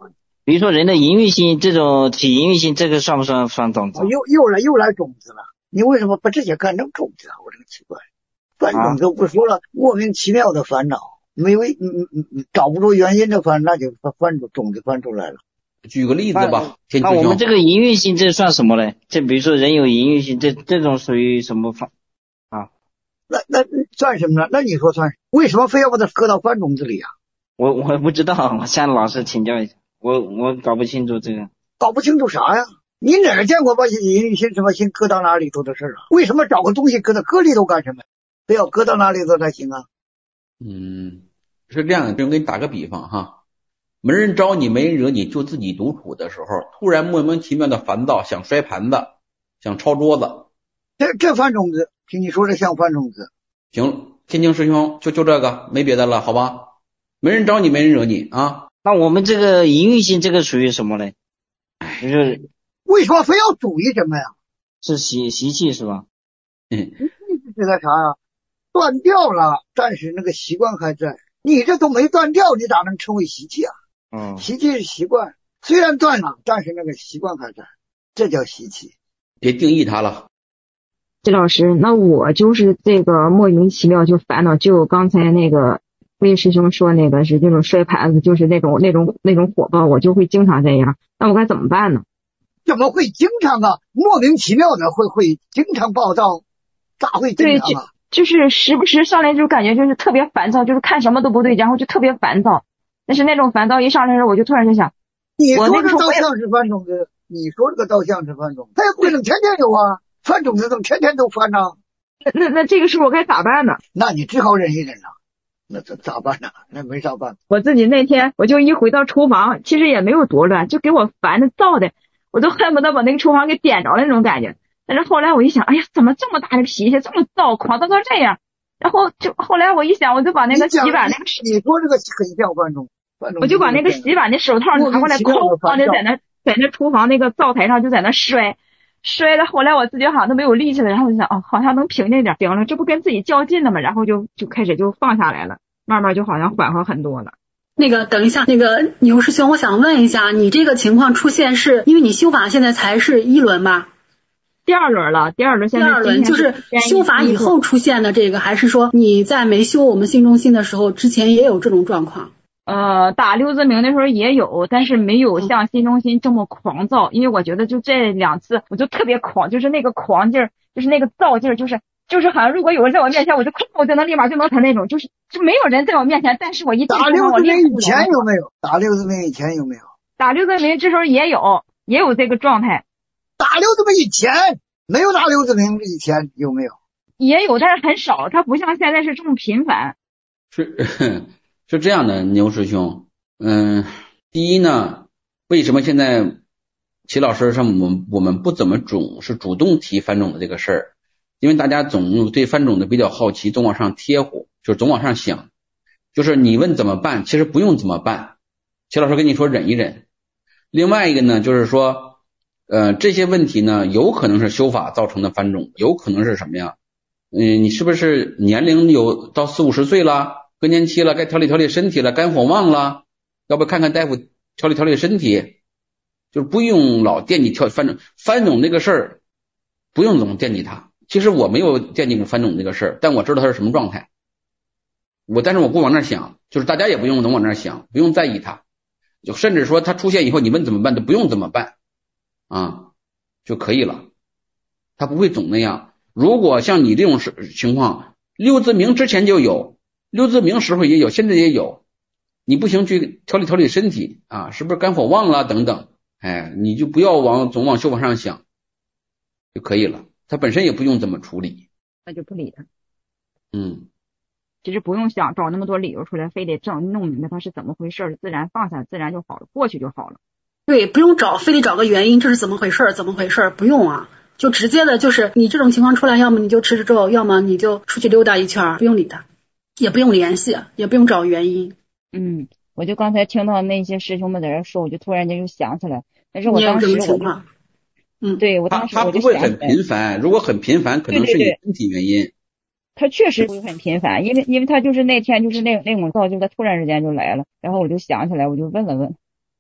比如说人的淫欲性，这种体淫欲性，这个算不算种子？ 又来种子了，你为什么把这些看成种子啊？我这个奇怪，犯种子不说了，莫名其妙的烦恼，没为找不出原因的烦，那就种子翻出来了。 举个例子吧， 那我们这个淫欲性这算什么呢？这比如说人有淫欲性，这种属于什么啊？ 那算什么呢？那你说算？为什么非要把它搁到翻种子里啊？ 我不知道，我向老师请教一下，我搞不清楚这个。 搞不清楚啥呀？你哪儿见过把淫欲心什么心搁到哪里头的事啊？为什么找个东西搁到搁里头干什么？非要搁到哪里头才行啊？ 是这样的，就给你打个比方哈。没人招你，没人惹你，就自己独处的时候，突然莫名其妙的烦躁，想摔盘子，想抄桌子， 这翻种子，听你说这像翻种子。 行，天津师兄就这个，没别的了，好吧？没人招你，没人惹你啊。 那我们这个淫欲性这个属于什么呢？就是为什么非要注意什么呀？ 是习气是吧？ 习气是指的啥呀？断掉了，但是那个习惯还在。你这都没断掉，你咋能称为习气啊？习气是习惯，虽然断了，但是那个习惯还在，这叫习气。 别定义它了。 季老师，那我就是这个莫名其妙就烦恼，就刚才那个魏师兄说那个是这种摔盘子，就是那种火爆，我就会经常这样。那我该怎么办呢？ 怎么会经常啊？莫名其妙的会经常暴躁，咋会经常啊？ 就是时不时上来就感觉就是特别烦躁，就是看什么都不对，然后就特别烦躁。但是那种烦躁一上来的时候，我就突然就想， 你说这倒像是翻种子，你说这个倒像是翻种子，他也不可能天天有啊，翻种子怎么天天都翻呢？ 那这个时候我该咋办呢？ 那你只好忍一忍了。那咋办呢？那没啥办法。 我自己那天我就一回到厨房，其实也没有多乱，就给我烦的躁的，我都恨不得把那个厨房给点着了那种感觉。但是后来我一想，哎呀，怎么这么大的脾气，这么躁，狂躁到这样？然后后来我一想，我就把那个洗碗那个， 你说这个很像翻种， 我就把那个洗碗的手套拿过来，哐就在那厨房那个灶台上就在那摔了。后来我自己好像都没有力气了，然后我就想，好像能平静点，行了，这不跟自己较劲了吗？然后就开始就放下来了，慢慢就好像缓和很多了。 等一下，牛师兄，我想问一下，你这个情况出现是因为你修法现在才是1轮吧？ 第二轮了，第二轮就是修法以后出现的这个，还是说你在没修我们心中心的时候之前也有这种状况？ 打六字明的时候也有，但是没有像心中心这么狂躁，因为我觉得就这2次我就特别狂，就是那个狂劲儿，就是那个躁劲儿，就是好像如果有人在我面前，我就能立马就能成那种，就没有人在我面前，但是我一打六字明以前有没有？打六字明以前有没有？ 打六字明这时候也有这个状态。 打六字明以前没有，打六字明以前有没有？ 也有，但是很少，它不像现在是这么频繁。 是这样的，牛师兄，第一呢，为什么现在齐老师上我们不怎么是主动提翻种的这个事儿？因为大家总对翻种的比较好奇，总往上贴呼，就是总往上想，就是你问怎么办，其实不用怎么办，齐老师跟你说忍一忍。另外一个呢，就是说这些问题呢，有可能是修法造成的翻种，有可能是什么呀？你是不是年龄有到40-50岁了，更年期了，该调理身体了，肝火旺了，要不看看大夫调理身体？就是不用老惦记翻种这个事儿，不用总惦记它。其实我没有惦记过翻种这个事儿，但我知道它是什么状态。但是我不往那想，就是大家也不用总往那想，不用在意它。就甚至说它出现以后，你问怎么办都不用怎么办啊，就可以了。它不会总那样。如果像你这种情况，六字明之前就有，六字明时候也有，现在也有，你不行去调理身体啊，是不是肝火旺了等等，你就不要总往修法上想就可以了。他本身也不用怎么处理， 那就不理他。其实不用想找那么多理由出来，非得弄明白他是怎么回事，自然放下，自然就好了，过去就好了。 对，不用非得找个原因，这是怎么回事，不用啊，就直接的就是你这种情况出来，要么你就吃粥，要么你就出去溜达一圈，不用理他，也不用联系，也不用找原因。 我就刚才听到那些师兄们在这说，我就突然间就想起来，但是我当时对，我当时他不会很频繁，如果很频繁，可能是你身体原因。 他确实不会很频繁，因为他就是那天就是那种躁，就是他突然之间就来了，然后我就想起来，我就问了问。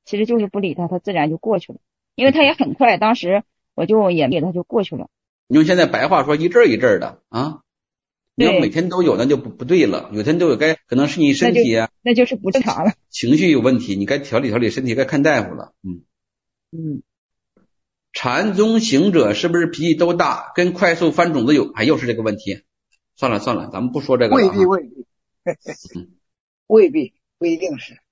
其实就是不理他，他自然就过去了，因为他也很快，当时我就也理他就过去了。 用现在白话说，一阵一阵的啊。你要每天都有，那就不对了。有天都有，可能是你身体啊， 那就是不正常了， 情绪有问题，你该调理调理身体，该看大夫了。禅宗行者是不是脾气都大，跟快速翻种子有？又是这个问题。算了，咱们不说这个了。 未必未必，不一定是。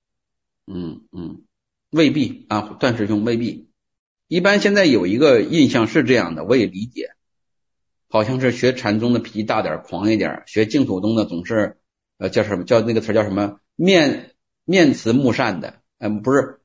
未必啊，段师兄未必。一般现在有一个印象是这样的，我也理解。好像是学禅宗的脾气大点狂一点，学净土宗的总是叫什么叫那个词叫什么面慈目善的，不是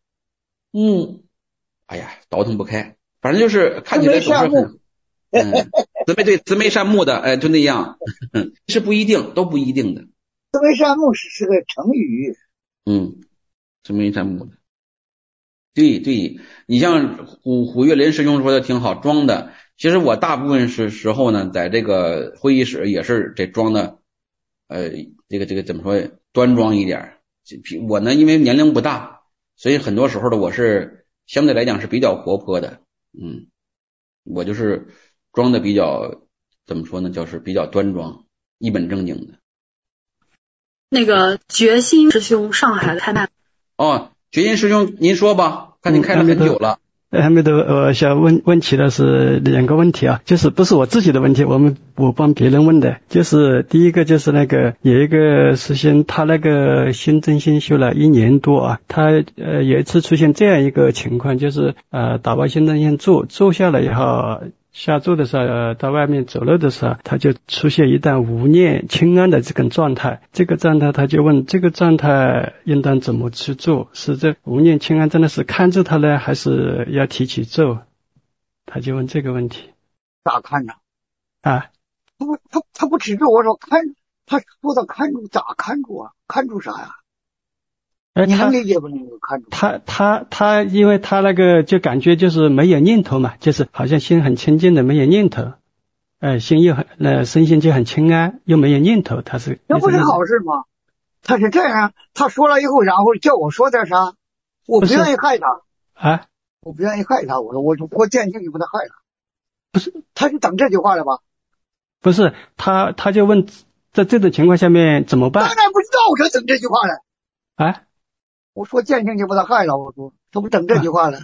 倒腾不开，反正就是看起来总是很慈眉善目的，就那样，是不一定，都不一定的。 慈眉善目是个成语。 慈眉善目的。对，你像虎岳林师兄说的挺好，装的。其实我大部分时候呢，在这个会议室也是这装的，这个怎么说，端庄一点。我呢，因为年龄不大，所以很多时候的我是相对来讲是比较活泼的，我就是装的比较怎么说呢，就是比较端庄，一本正经的。 那个决心师兄，上海的开麦。 决心师兄，您说吧，看你开了很久了。 还没得，我想问起的是2个问题啊，就是不是我自己的问题，我帮别人问的，就是第一个就是那个有一个师兄，他那个心正心修了1年多啊，他有一次出现这样一个情况，就是打完心正心坐下来以后，下坐的时候到外面走路的时候，他就出现一段无念轻安的这个状态，这个状态他就问这个状态应当怎么去做，是这无念轻安真的是看着他呢，还是要提起咒？他就问这个问题。 咋看着啊？ 他不指着我说看，他说的看住咋看住啊？看住啥呀？你能理解不？那个看住他因为他那个就感觉就是没有念头嘛，就是好像心很清净的没有念头，心又很身心就很清安，又没有念头，他是那不是好事吗？他是这样，他说了以后，然后叫我说点啥？我不愿意害他啊， 我不愿意害他。我说我见性就不能害他。不是，他是等这句话了吧？ 不是，他就问在这种情况下面怎么办？ 当然不知道，我等这句话了啊。 我说见性就把他害了，我说他不等这句话了。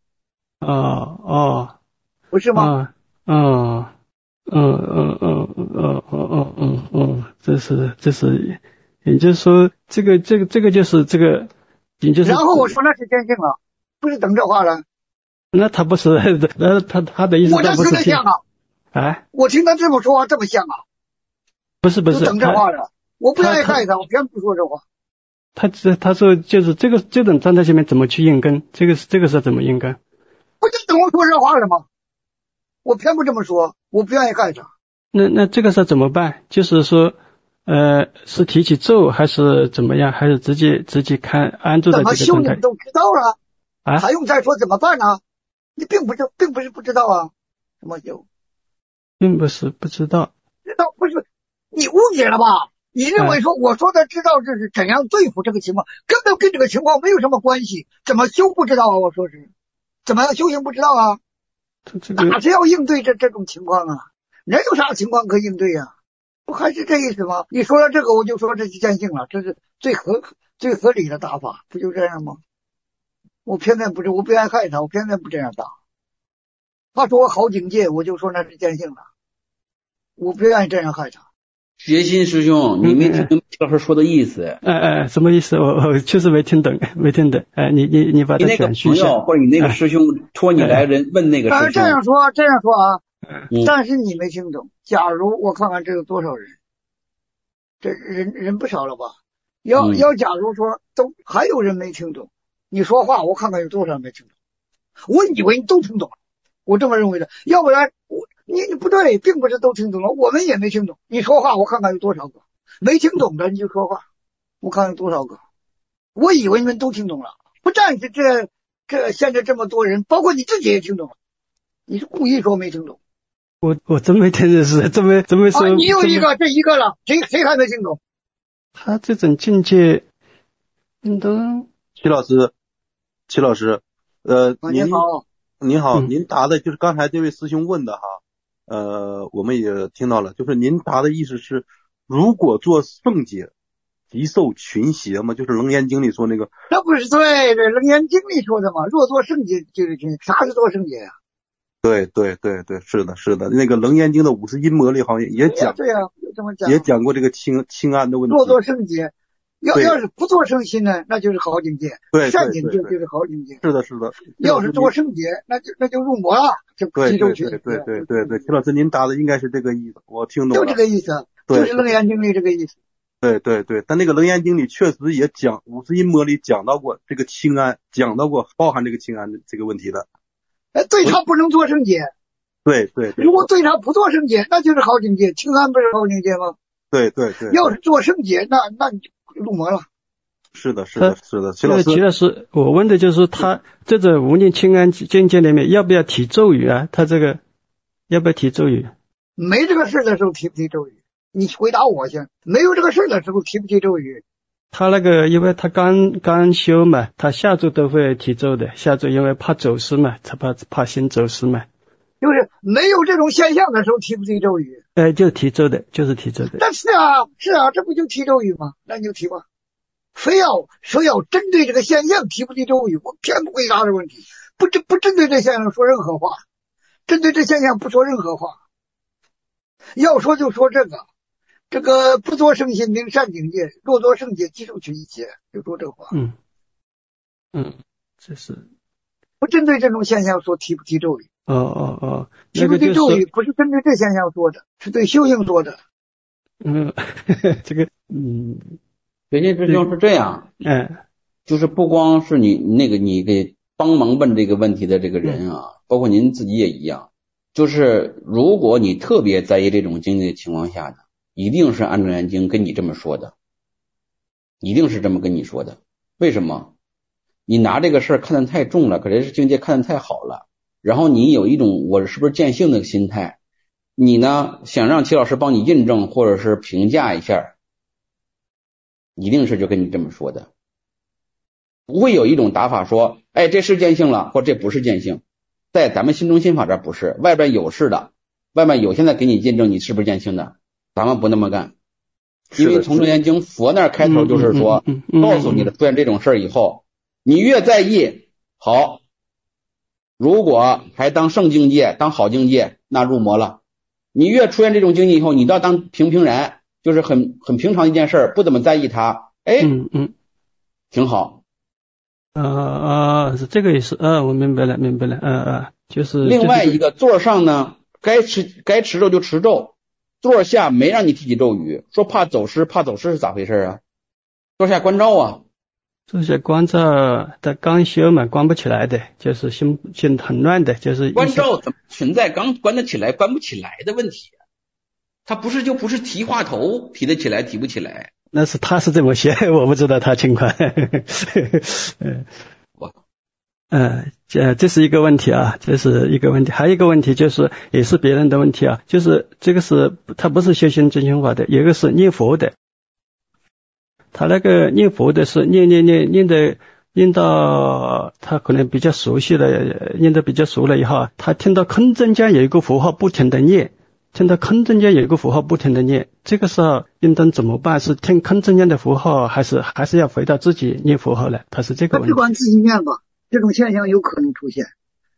不是吗？ 这是，也就是说这个就是这个，也就是。 然后我说那是见性了，不是等这话了。 那他不是，那他的意思。 我这听得像啊。 我听他这么说话这么像啊。 不是， 等这话了，我不愿意害他，我偏不说这话。 他说就是这种状态下面怎么去硬根，这个是怎么硬根？ 不就等我说这话了吗？我偏不这么说，我不愿意害他。 那这个事怎么办？就是说是提起咒还是怎么样？还是直接看安住在这个状态？ 怎么修你都知道了啊？ 还用再说怎么办呢？你并不是不知道啊，怎么修？ 并不是不知道。 知道不是你误解了吧？你认为说我说的知道这是怎样对付这个情况，根本跟这个情况没有什么关系。怎么修不知道啊？我说是怎么样修行不知道啊？哪是要应对这种情况啊？人有啥情况可应对啊？不还是这意思吗？你说了这个我就说这是见性了，这是最合理的打法，不就这样吗？我偏偏不是，我不愿意害他，我偏偏不这样打。他说我好警戒，我就说那是见性了，我不愿意这样害他。 决心师兄，你没听明老师说的意思？ 什么意思？我确实没听懂。你把它讲叙一下。 你那个朋友或者你那个师兄托你来问那个师兄。 这样说啊，但是你没听懂。假如我看看这有多少人，这人不少了吧？要假如说都还有人没听懂，你说话我看看有多少人没听懂。我以为你都听懂了，我这么认为的。要不然你不对，并不是都听懂了，我们也没听懂。你说话我看看有多少个没听懂的，你就说话，我看看有多少个。我以为你们都听懂了，不但是这现在这么多人，包括你自己也听懂了，你是故意说没听懂。 我真没听懂是怎么说？ 你有这一个了，谁还没听懂？ 他这种境界， 徐老师， 齐老师，您好，您答的就是刚才这位师兄问的哈，我们也听到了，就是您答的意思是，如果做圣洁，即受群邪嘛，就是《楞严经》里说那个。 那不是对，这《楞严经》里说的嘛，若做圣洁就是群，啥是做圣洁呀？对， 是的，那个《楞严经》的50音魔里好像也讲， 对呀，这么讲， 也讲过这个清安的问题。 若做圣洁，要是不做圣心呢，那就是好境界， 对， 善境界就是好境界。 是的。 要是做圣洁，那就入魔了，就对，齐老师您答的应该是这个意思，我听懂了。 就这个意思，就是《楞严经》里这个意思。 对，但那个《楞严经》里确实也讲50音魔里讲到过这个清安，讲到过包含这个清安的这个问题的。 对他不能做圣洁。 对， 如果对他不做圣洁，那就是好境界，清安不是好境界吗？ 对。 要是做圣洁，那你就入魔了。 是的。齐老师，我问的就是他这个无念清安境界里面要不要提咒语啊？他这个要不要提咒语？ 没这个事的时候提不提咒语？你回答我先。没有这个事的时候提不提咒语？ 他那个因为他刚修嘛，他下周都会提咒的，下周因为怕走失嘛，他怕心走失嘛。 就是没有这种现象的时候提不提咒语？ 就是提咒的。 那是啊，这不就提咒语吗？那你就提吧。非要说要针对这个现象提不提咒语，我偏不回答这个问题。不针对这现象说任何话，针对这现象不说任何话。要说就说这个不做圣心明善境界，若做圣洁即受群邪，就说这话。 这是不针对这种现象说提不提咒语。提不提咒语不是针对这现象说的，是对修行说的。 这个玄心师兄是这样，就是不光是你给帮忙问这个问题的这个人啊，包括您自己也一样，就是如果你特别在意这种经历的情况下呢，一定是按照《楞严经》跟你这么说的，一定是这么跟你说的。为什么？你拿这个事儿看得太重了，可是境界看得太好了，然后你有一种我是不是见性的心态，你呢想让齐老师帮你印证或者是评价一下，一定是就跟你这么说的，不会有一种打法说，哎，这是见性了，或这不是见性。在咱们心中心法这不是，外边有事的，外面有现在给你印证你是不是见性的，咱们不那么干。因为从《楞严经》佛那开头就是说，告诉你了，出现这种事以后，你越在意，好，如果还当圣境界，当好境界，那入魔了。你越出现这种境界以后，你都要当平然，就是很平常一件事，不怎么在意它，挺好。 是这个意思。我明白了。就是另外一个座上呢，该持咒就持咒，座下没让你提起咒语，说怕走失是咋回事啊？座下关照啊。 座下关照的刚修嘛，关不起来的，就是心很乱的，就是关照怎么存在刚关得起来关不起来的问题？他不是提话头提得起来提不起来。 那是他是这么写，我不知道他情况。这是一个问题啊，这是一个问题。还有一个问题就是也是别人的问题啊，就是这个是他不是修行真心法的，有一个是念佛的，他那个念佛的是念到他可能比较熟悉了，念得比较熟了以后，他听到空中间有一个符号不停的念，这个时候应当怎么办？是听空中间的符号，还是要回到自己念符号呢？他是这个问题。 只管自己念吧，这种现象有可能出现。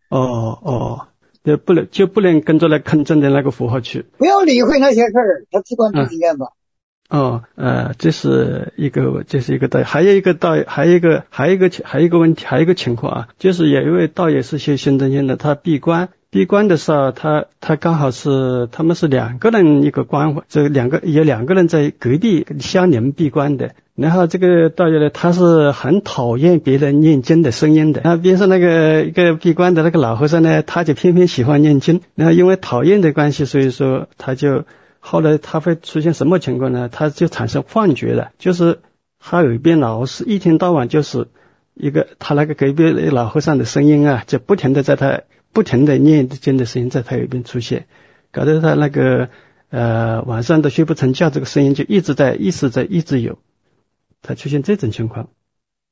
就不能跟着来空中的那个符号去， 不要理会那些事儿，他只管自己念吧。 这是一个道理。还有一个问题，还有一个情况啊，就是有一位道也是修行真心的，他闭关的时候，他刚好是他们是两个人一个关，有两个人在隔壁相邻闭关的。然后这个道友呢，他是很讨厌别人念经的声音的。那边上那个一个闭关的那个老和尚呢，他就偏偏喜欢念经。然后因为讨厌的关系，所以说后来他会出现什么情况呢？他就产生幻觉了，就是他耳边老是一天到晚就是他那个隔壁老和尚的声音啊，就不停的念经的声音在他耳边出现，搞得他那个晚上都睡不成觉，这个声音就一直有，他出现这种情况。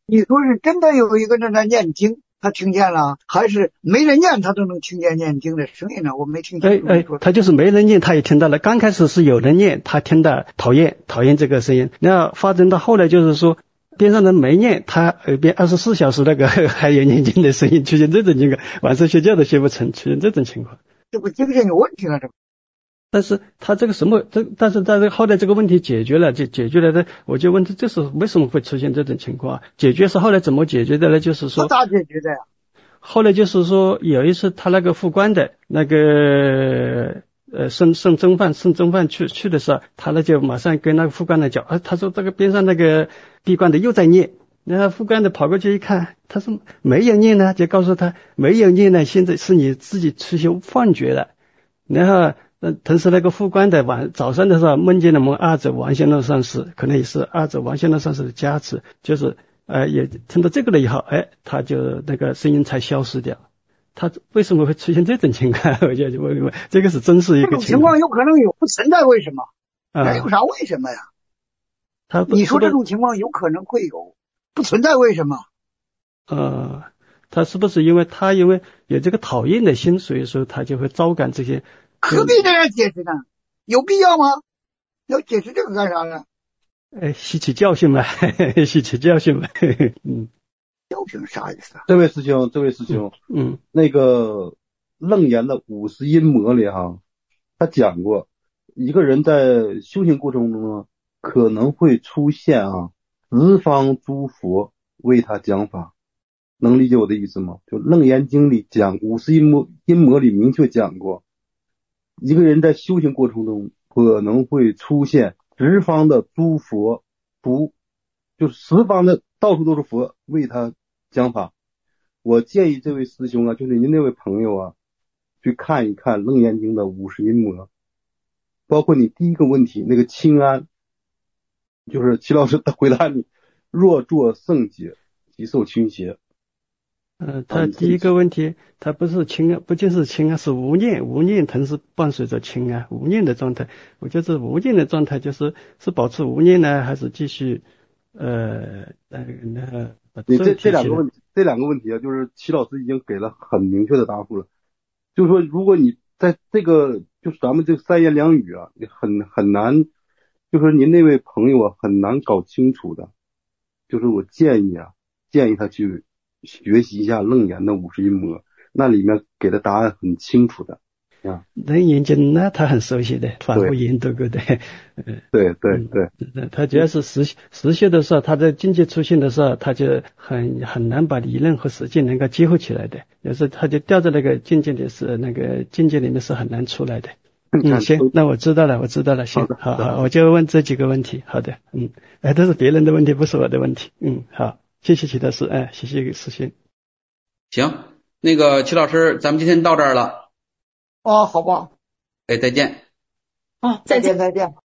你说是真的有一个人在念经，他听见了，还是没人念他都能听见念经的声音呢？我没听清楚。 他就是没人念，他也听到了。刚开始是有人念，他听到讨厌这个声音，那发展到后来就是说，边上人没念，他耳边24小时那个还有念经的声音，出现这种情况，晚上睡觉都睡不成，出现这种情况。 这不精神有问题了，这不。 但是他这个什么，但是后来这个问题解决了，解决了的，我就问他这是为什么会出现这种情况？解决是后来怎么解决的呢？就是说咋解决的呀？ 后来就是说有一次他那个副官的那个送蒸饭去的时候，他呢就马上跟那个副官的讲，他说这个边上那个闭关的又在念。然后副官的跑过去一看，他说没有念呢，就告诉他没有念呢，现在是你自己出现幻觉了。然后同时那个副官的早上的时候梦见了我们二者王仙乐上师，可能也是二者王仙乐上师的加持，就是也听到这个了以后，他就那个声音才消失掉。他为什么会出现这种情况？我就问，这个是真是一个情况有可能有，不存在为什么？没有啥为什么呀？你说这种情况有可能会有，不存在为什么？ 他是不是因为有这个讨厌的心，所以说他就会招感这些？ 何必这样解释呢？有必要吗？要解释这个干啥呢？ 吸取教训嘛，吸取教训嘛。 教训啥意思啊？ 这位师兄，那个楞严的50阴魔里哈，他讲过，一个人在修行过程中呢，可能会出现十方诸佛为他讲法，能理解我的意思吗？就楞严经里讲50阴魔里明确讲过，一个人在修行过程中可能会出现十方的诸佛就是十方的到处都是佛为他讲法。我建议这位师兄就是您那位朋友去看一看楞严经的50阴魔，包括你第一个问题那个清安，就是齐老师他回答你，若作圣解即受倾斜。 他第一个问题，他不是轻不仅是轻是无念同时伴随着轻无念的状态。我觉得无念的状态是保持无念呢，还是继续你这两个问题就是齐老师已经给了很明确的答复了。就是说，如果你在这个就是咱们这个三言两语也很难，就是您那位朋友很难搞清楚的。就是我建议他去学习一下楞严的50阴魔，那里面给的答案很清楚的。 楞严经他很熟悉的，反复研读过的。 对， 他主要是实修的时候，他在境界出现的时候，他就很难把理论和实践能够结合起来的，有时他就掉在那个境界里面是很难出来的。行，那我知道了，行，好，我就问这几个问题。好的，都是别人的问题，不是我的问题。好，谢谢齐大师，谢谢师兄。 行，那个齐老师，咱们今天到这儿了。 好吧。 再见。 再见。